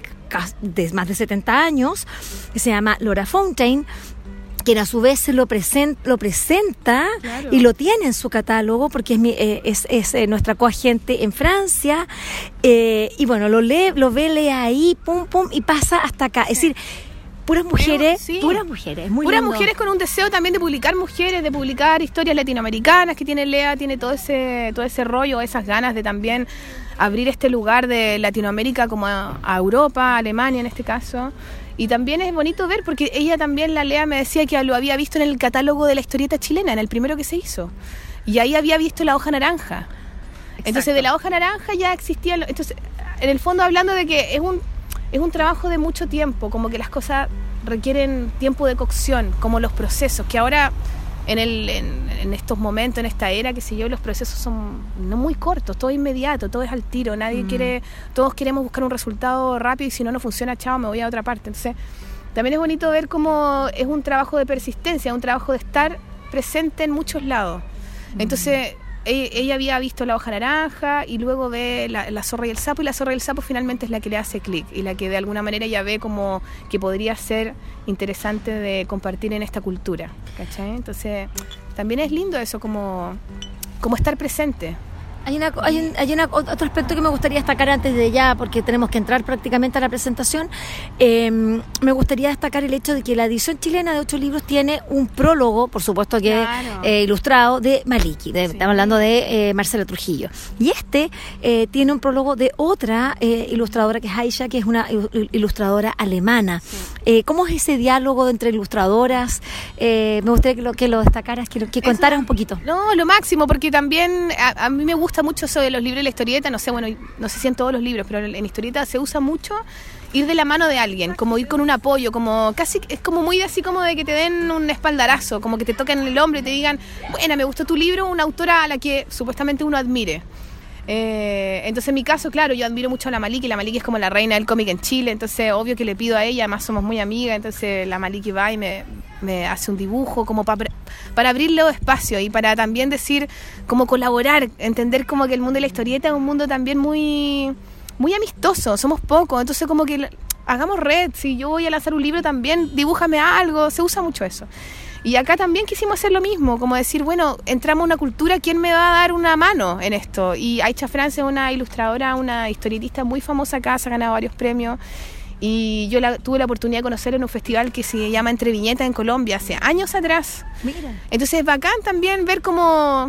de más de setenta años, que se llama Laura Fontaine, quien a su vez se lo, present, lo presenta claro. y lo tiene en su catálogo, porque es, mi, eh, es, es eh, nuestra coagente en Francia, eh, y bueno, lo lee, lo ve, lee ahí, pum, pum, y pasa hasta acá. Sí. Es decir, puras mujeres, sí. puras mujeres, muy puras lindo. Mujeres con un deseo también de publicar mujeres, de publicar historias latinoamericanas que tiene Lea, tiene todo ese, todo ese rollo, esas ganas de también abrir este lugar de Latinoamérica como a, a Europa, a Alemania en este caso. Y también es bonito ver, porque ella también, la Lea, me decía que lo había visto en el catálogo de la historieta chilena, en el primero que se hizo. Y ahí había visto La Hoja Naranja. Exacto. Entonces, de La Hoja Naranja ya existía... Entonces, en el fondo, hablando de que es un, es un trabajo de mucho tiempo, como que las cosas requieren tiempo de cocción, como los procesos, que ahora... En, el, en, en estos momentos, en esta era, que sé yo, los procesos son no muy cortos, todo inmediato, todo es al tiro, nadie mm. quiere, todos queremos buscar un resultado rápido y si no, no funciona, chao, me voy a otra parte. Entonces, también es bonito ver cómo es un trabajo de persistencia, un trabajo de estar presente en muchos lados. Entonces, mm. ella, ella había visto La Hoja Naranja y luego ve la, la Zorra y el Sapo, y La Zorra y el Sapo finalmente es la que le hace clic y la que de alguna manera ella ve como que podría ser interesante de compartir en esta cultura, ¿cachai? Entonces, también es lindo eso, como, como estar presente. Hay, una, hay, un, hay una, otro aspecto que me gustaría destacar antes de ya, porque tenemos que entrar prácticamente a la presentación. Eh, me gustaría destacar el hecho de que la edición chilena de ocho libros tiene un prólogo, por supuesto que claro. eh, ilustrado, de Maliki, de, sí. estamos hablando de eh, Marcela Trujillo. Y este eh, tiene un prólogo de otra eh, ilustradora, que es Aisha, que es una ilustradora alemana. Sí. Eh, ¿Cómo es ese diálogo entre ilustradoras? Eh, me gustaría que lo, que lo destacaras, que, que contaras Eso, un poquito. No, lo máximo, porque también a, a mí me gusta mucho eso de los libros de la historieta, no sé, bueno, no sé si en todos los libros, pero en historieta se usa mucho ir de la mano de alguien, como ir con un apoyo, como casi, es como muy así como de que te den un espaldarazo, como que te toquen el hombro y te digan, bueno, me gustó tu libro, una autora a la que supuestamente uno admire. Eh, entonces en mi caso, claro, yo admiro mucho a la Maliki, la Maliki es como la reina del cómic en Chile, entonces obvio que le pido a ella, además somos muy amigas, entonces la Maliki va y me, me hace un dibujo como para, para abrirle espacio y para también decir, como colaborar, entender como que el mundo de la historieta es un mundo también muy, muy amistoso, somos pocos, entonces como que hagamos red, si yo voy a lanzar un libro también, dibújame algo, se usa mucho eso. Y acá también quisimos hacer lo mismo, como decir, bueno, entramos a una cultura, ¿quién me va a dar una mano en esto? Y Aisha France es una ilustradora, una historietista muy famosa acá, se ha ganado varios premios. Y yo la, tuve la oportunidad de conocerla en un festival que se llama Entre Viñetas en Colombia, hace años atrás. Mira. Entonces es bacán también ver cómo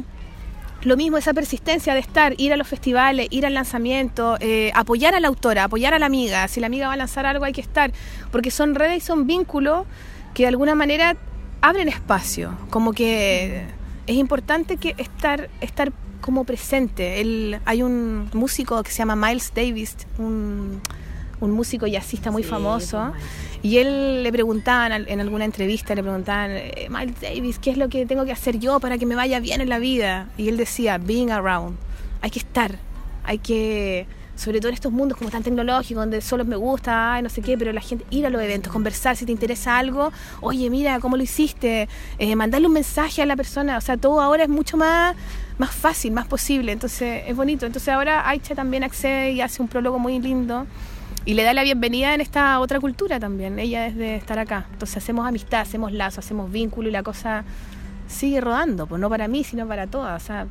lo mismo, esa persistencia de estar, ir a los festivales, ir al lanzamiento, eh, apoyar a la autora, apoyar a la amiga. Si la amiga va a lanzar algo hay que estar, porque son redes y son vínculos que de alguna manera abren espacio, como que es importante que estar, estar como presente. El, hay un músico que se llama Miles Davis, un... un músico jazzista muy sí, famoso, pues, y él le preguntaban en alguna entrevista, le preguntaban, Miles Davis, ¿qué es lo que tengo que hacer yo para que me vaya bien en la vida? Y él decía, being around, hay que estar, hay que, sobre todo en estos mundos como tan tecnológicos, donde solo me gusta, ay, no sé qué, pero la gente, ir a los eventos, conversar, si te interesa algo, oye, mira, ¿cómo lo hiciste? Eh, mandarle un mensaje a la persona, o sea, todo ahora es mucho más... más fácil, más posible, entonces es bonito. Entonces ahora Aisha también accede y hace un prólogo muy lindo y le da la bienvenida en esta otra cultura también, ella es de estar acá. Entonces hacemos amistad, hacemos lazo, hacemos vínculo y la cosa sigue rodando, pues no para mí, sino para todas. O sea,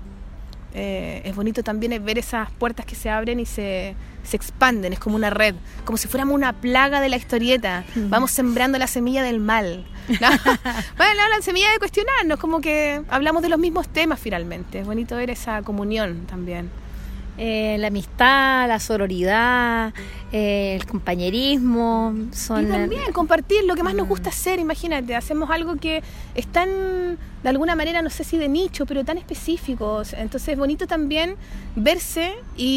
eh, es bonito también ver esas puertas que se abren y se, se expanden, es como una red, como si fuéramos una plaga de la historieta. Uh-huh. Vamos sembrando la semilla del mal. ¿No? Bueno, la semilla de cuestionarnos, como que hablamos de los mismos temas finalmente. Es bonito ver esa comunión también. Eh, la amistad, la sororidad, eh, el compañerismo. Son y también compartir lo que más nos gusta hacer. Imagínate, hacemos algo que es tan, de alguna manera, no sé si de nicho, pero tan específico. Entonces es bonito también verse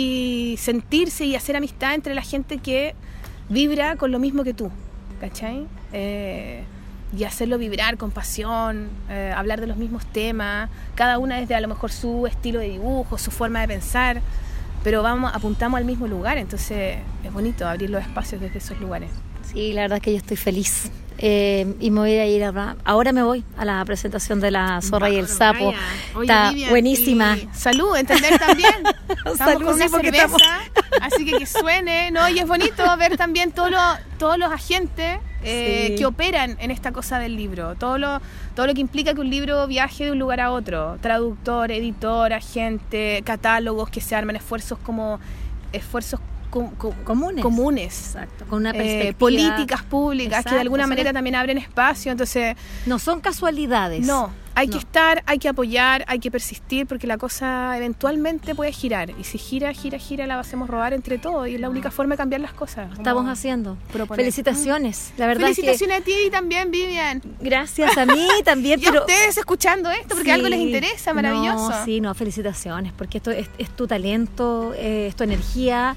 y sentirse y hacer amistad entre la gente que vibra con lo mismo que tú, ¿cachai? Eh, y hacerlo vibrar con pasión, eh, hablar de los mismos temas, cada una desde a lo mejor su estilo de dibujo, su forma de pensar, pero vamos, apuntamos al mismo lugar, entonces es bonito abrir los espacios desde esos lugares. Sí, la verdad es que yo estoy feliz. Eh, y me voy a ir a, ahora me voy a la presentación de La Zorra no, y el Sapo. Oye, está Vivian, buenísima. Salud, entender también. Estamos Salud, con una sí, porque cerveza, estamos... así que que suene, ¿no? Y es bonito ver también todo lo, todos los agentes eh, sí. que operan en esta cosa del libro. Todo lo, todo lo que implica que un libro viaje de un lugar a otro. Traductor, editor, agente, catálogos que se arman, esfuerzos como esfuerzos Com, com, comunes, comunes. Exacto, con una perspectiva, eh, políticas públicas. Exacto, que de alguna manera es... también abren espacio, entonces no son casualidades. No, hay no. que estar, hay que apoyar, hay que persistir, porque la cosa eventualmente puede girar, y si gira, gira, gira, la hacemos robar entre todos, y es la única forma de cambiar las cosas. Estamos haciendo. Proponer. Felicitaciones, la verdad. Felicitaciones es que... a ti y también, Vivian. Gracias a mí también. Y pero... a ustedes escuchando esto, porque sí, algo les interesa, maravilloso. No, sí, no, felicitaciones, porque esto es, es tu talento, eh, es tu energía.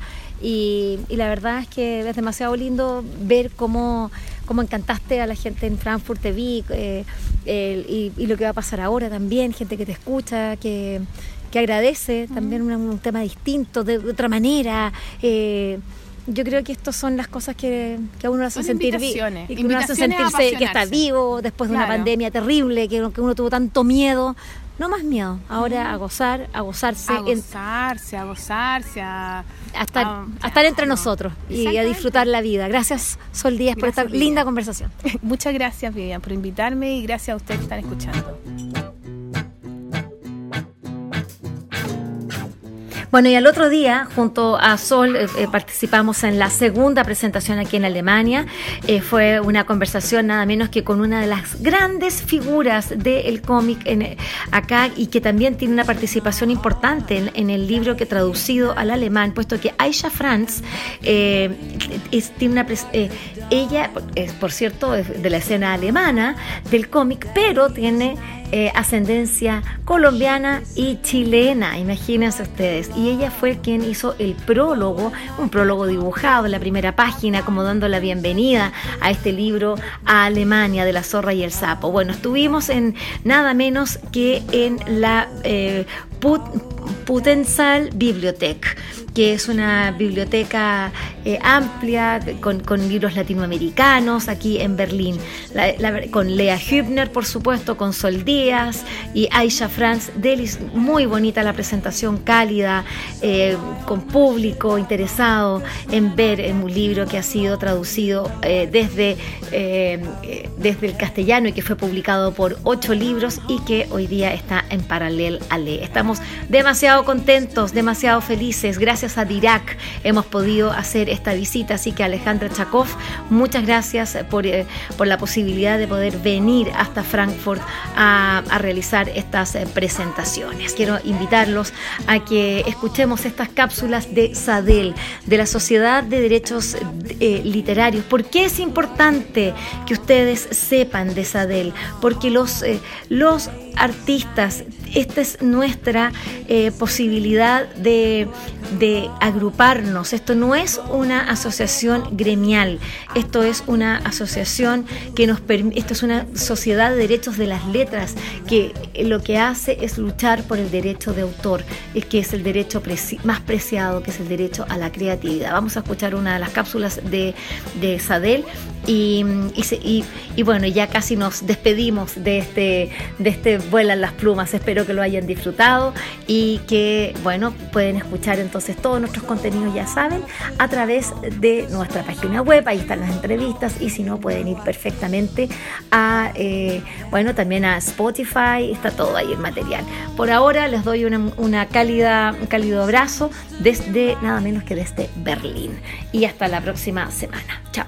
Y, y la verdad es que es demasiado lindo ver cómo, cómo encantaste a la gente en Frankfurt, te vi, eh, eh, y, y lo que va a pasar ahora también, gente que te escucha, que, que agradece también un, un tema distinto, de, de otra manera. Eh, yo creo que estas son las cosas que, que a uno lo hacen sentir bien, y que uno hace sentirse que está vivo después de claro. una pandemia terrible, que, que uno tuvo tanto miedo. No más miedo, ahora mm. a gozar, a gozarse. A gozarse, en, a gozarse, a, a, estar, a, a estar entre no, nosotros y a disfrutar la vida. Gracias, Sol Díaz, gracias, por esta Vivian. linda conversación. Muchas gracias, Vivian, por invitarme y gracias a ustedes que están escuchando. Bueno, y al otro día, junto a Sol, eh, eh, participamos en la segunda presentación aquí en Alemania. Eh, fue una conversación nada menos que con una de las grandes figuras del cómic en, acá, y que también tiene una participación importante en, en el libro que traducido al alemán, puesto que Aisha France eh, es, tiene una eh, ella es, por cierto, de la escena alemana del cómic, pero tiene Eh, ascendencia colombiana y chilena, imagínense ustedes, y ella fue quien hizo el prólogo, un prólogo dibujado en la primera página, como dando la bienvenida a este libro a Alemania de La Zorra y el Sapo. Bueno, estuvimos en nada menos que en la eh, Put, Putensal Bibliothek, que es una biblioteca eh, amplia con, con libros latinoamericanos aquí en Berlín, la, la, con Lea Hübner, por supuesto, con Sol Díaz y Aisha Franz Delis. Muy bonita la presentación, cálida, eh, con público interesado en ver en un libro que ha sido traducido eh, desde, eh, desde el castellano y que fue publicado por ocho libros y que hoy día está en Paralel Ale. Estamos demasiado contentos, demasiado felices. Gracias a Dirac hemos podido hacer esta visita, así que Alejandra Chakov, muchas gracias por, eh, por la posibilidad de poder venir hasta Frankfurt a, a realizar estas eh, presentaciones. Quiero invitarlos a que escuchemos estas cápsulas de SADEL, de la Sociedad de Derechos eh, Literarios. ¿Por qué es importante que ustedes sepan de SADEL? Porque los, eh, los artistas, esta es nuestra eh, posibilidad de, de agruparnos. Esto no es una asociación gremial, esto es una asociación que nos permite, esto es una sociedad de derechos de las letras que lo que hace es luchar por el derecho de autor, que es el derecho preci- más preciado, que es el derecho a la creatividad. Vamos a escuchar una de las cápsulas de, de SADEL y, y, y, y bueno, ya casi nos despedimos de este, de este Vuelan las Plumas. Espero que lo hayan disfrutado y que, bueno, pueden escuchar entonces todos nuestros contenidos, ya saben, a través de nuestra página web. Ahí están las entrevistas y si no, pueden ir perfectamente a, eh, bueno, también a Spotify. Está todo ahí el material. Por ahora les doy una, una cálida, un cálido abrazo desde, nada menos que desde Berlín. Y hasta la próxima semana. Chao.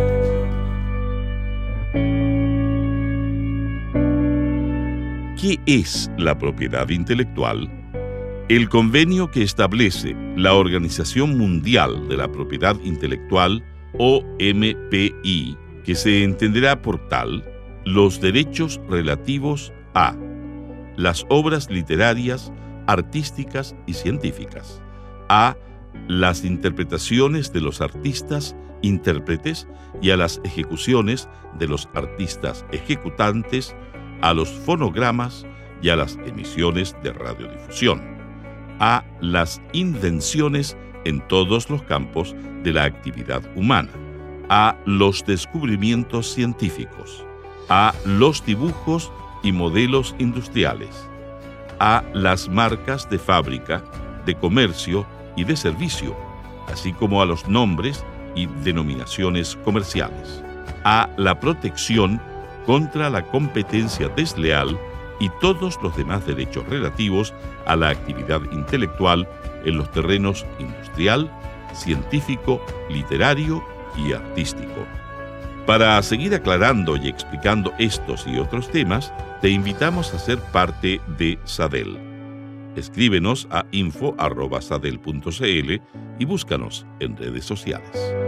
¿Qué es la propiedad intelectual? El convenio que establece la Organización Mundial de la Propiedad Intelectual, O M P I, que se entenderá por tal, los derechos relativos a las obras literarias, artísticas y científicas, a las interpretaciones de los artistas intérpretes y a las ejecuciones de los artistas ejecutantes, a los fonogramas y a las emisiones de radiodifusión, a las invenciones en todos los campos de la actividad humana, a los descubrimientos científicos, a los dibujos y modelos industriales, a las marcas de fábrica, de comercio y de servicio, así como a los nombres y denominaciones comerciales, a la protección contra la competencia desleal y todos los demás derechos relativos a la actividad intelectual en los terrenos industrial, científico, literario y artístico. Para seguir aclarando y explicando estos y otros temas, te invitamos a ser parte de SADEL. Escríbenos a info arroba sadel punto cl y búscanos en redes sociales.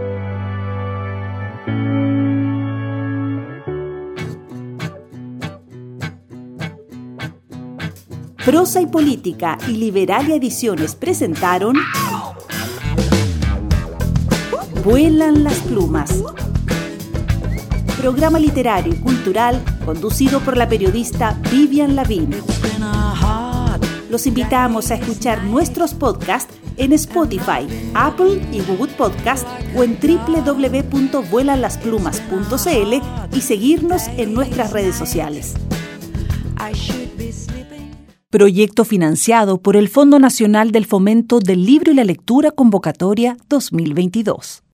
Prosa y Política y Liberalia Ediciones presentaron Vuelan las Plumas. Programa literario y cultural conducido por la periodista Vivian Lavín. Los invitamos a escuchar nuestros podcasts en Spotify, Apple y Google Podcast o en doble u doble u doble u punto vuelan las plumas punto cl y seguirnos en nuestras redes sociales. Proyecto financiado por el Fondo Nacional del Fomento del Libro y la Lectura Convocatoria dos mil veintidós.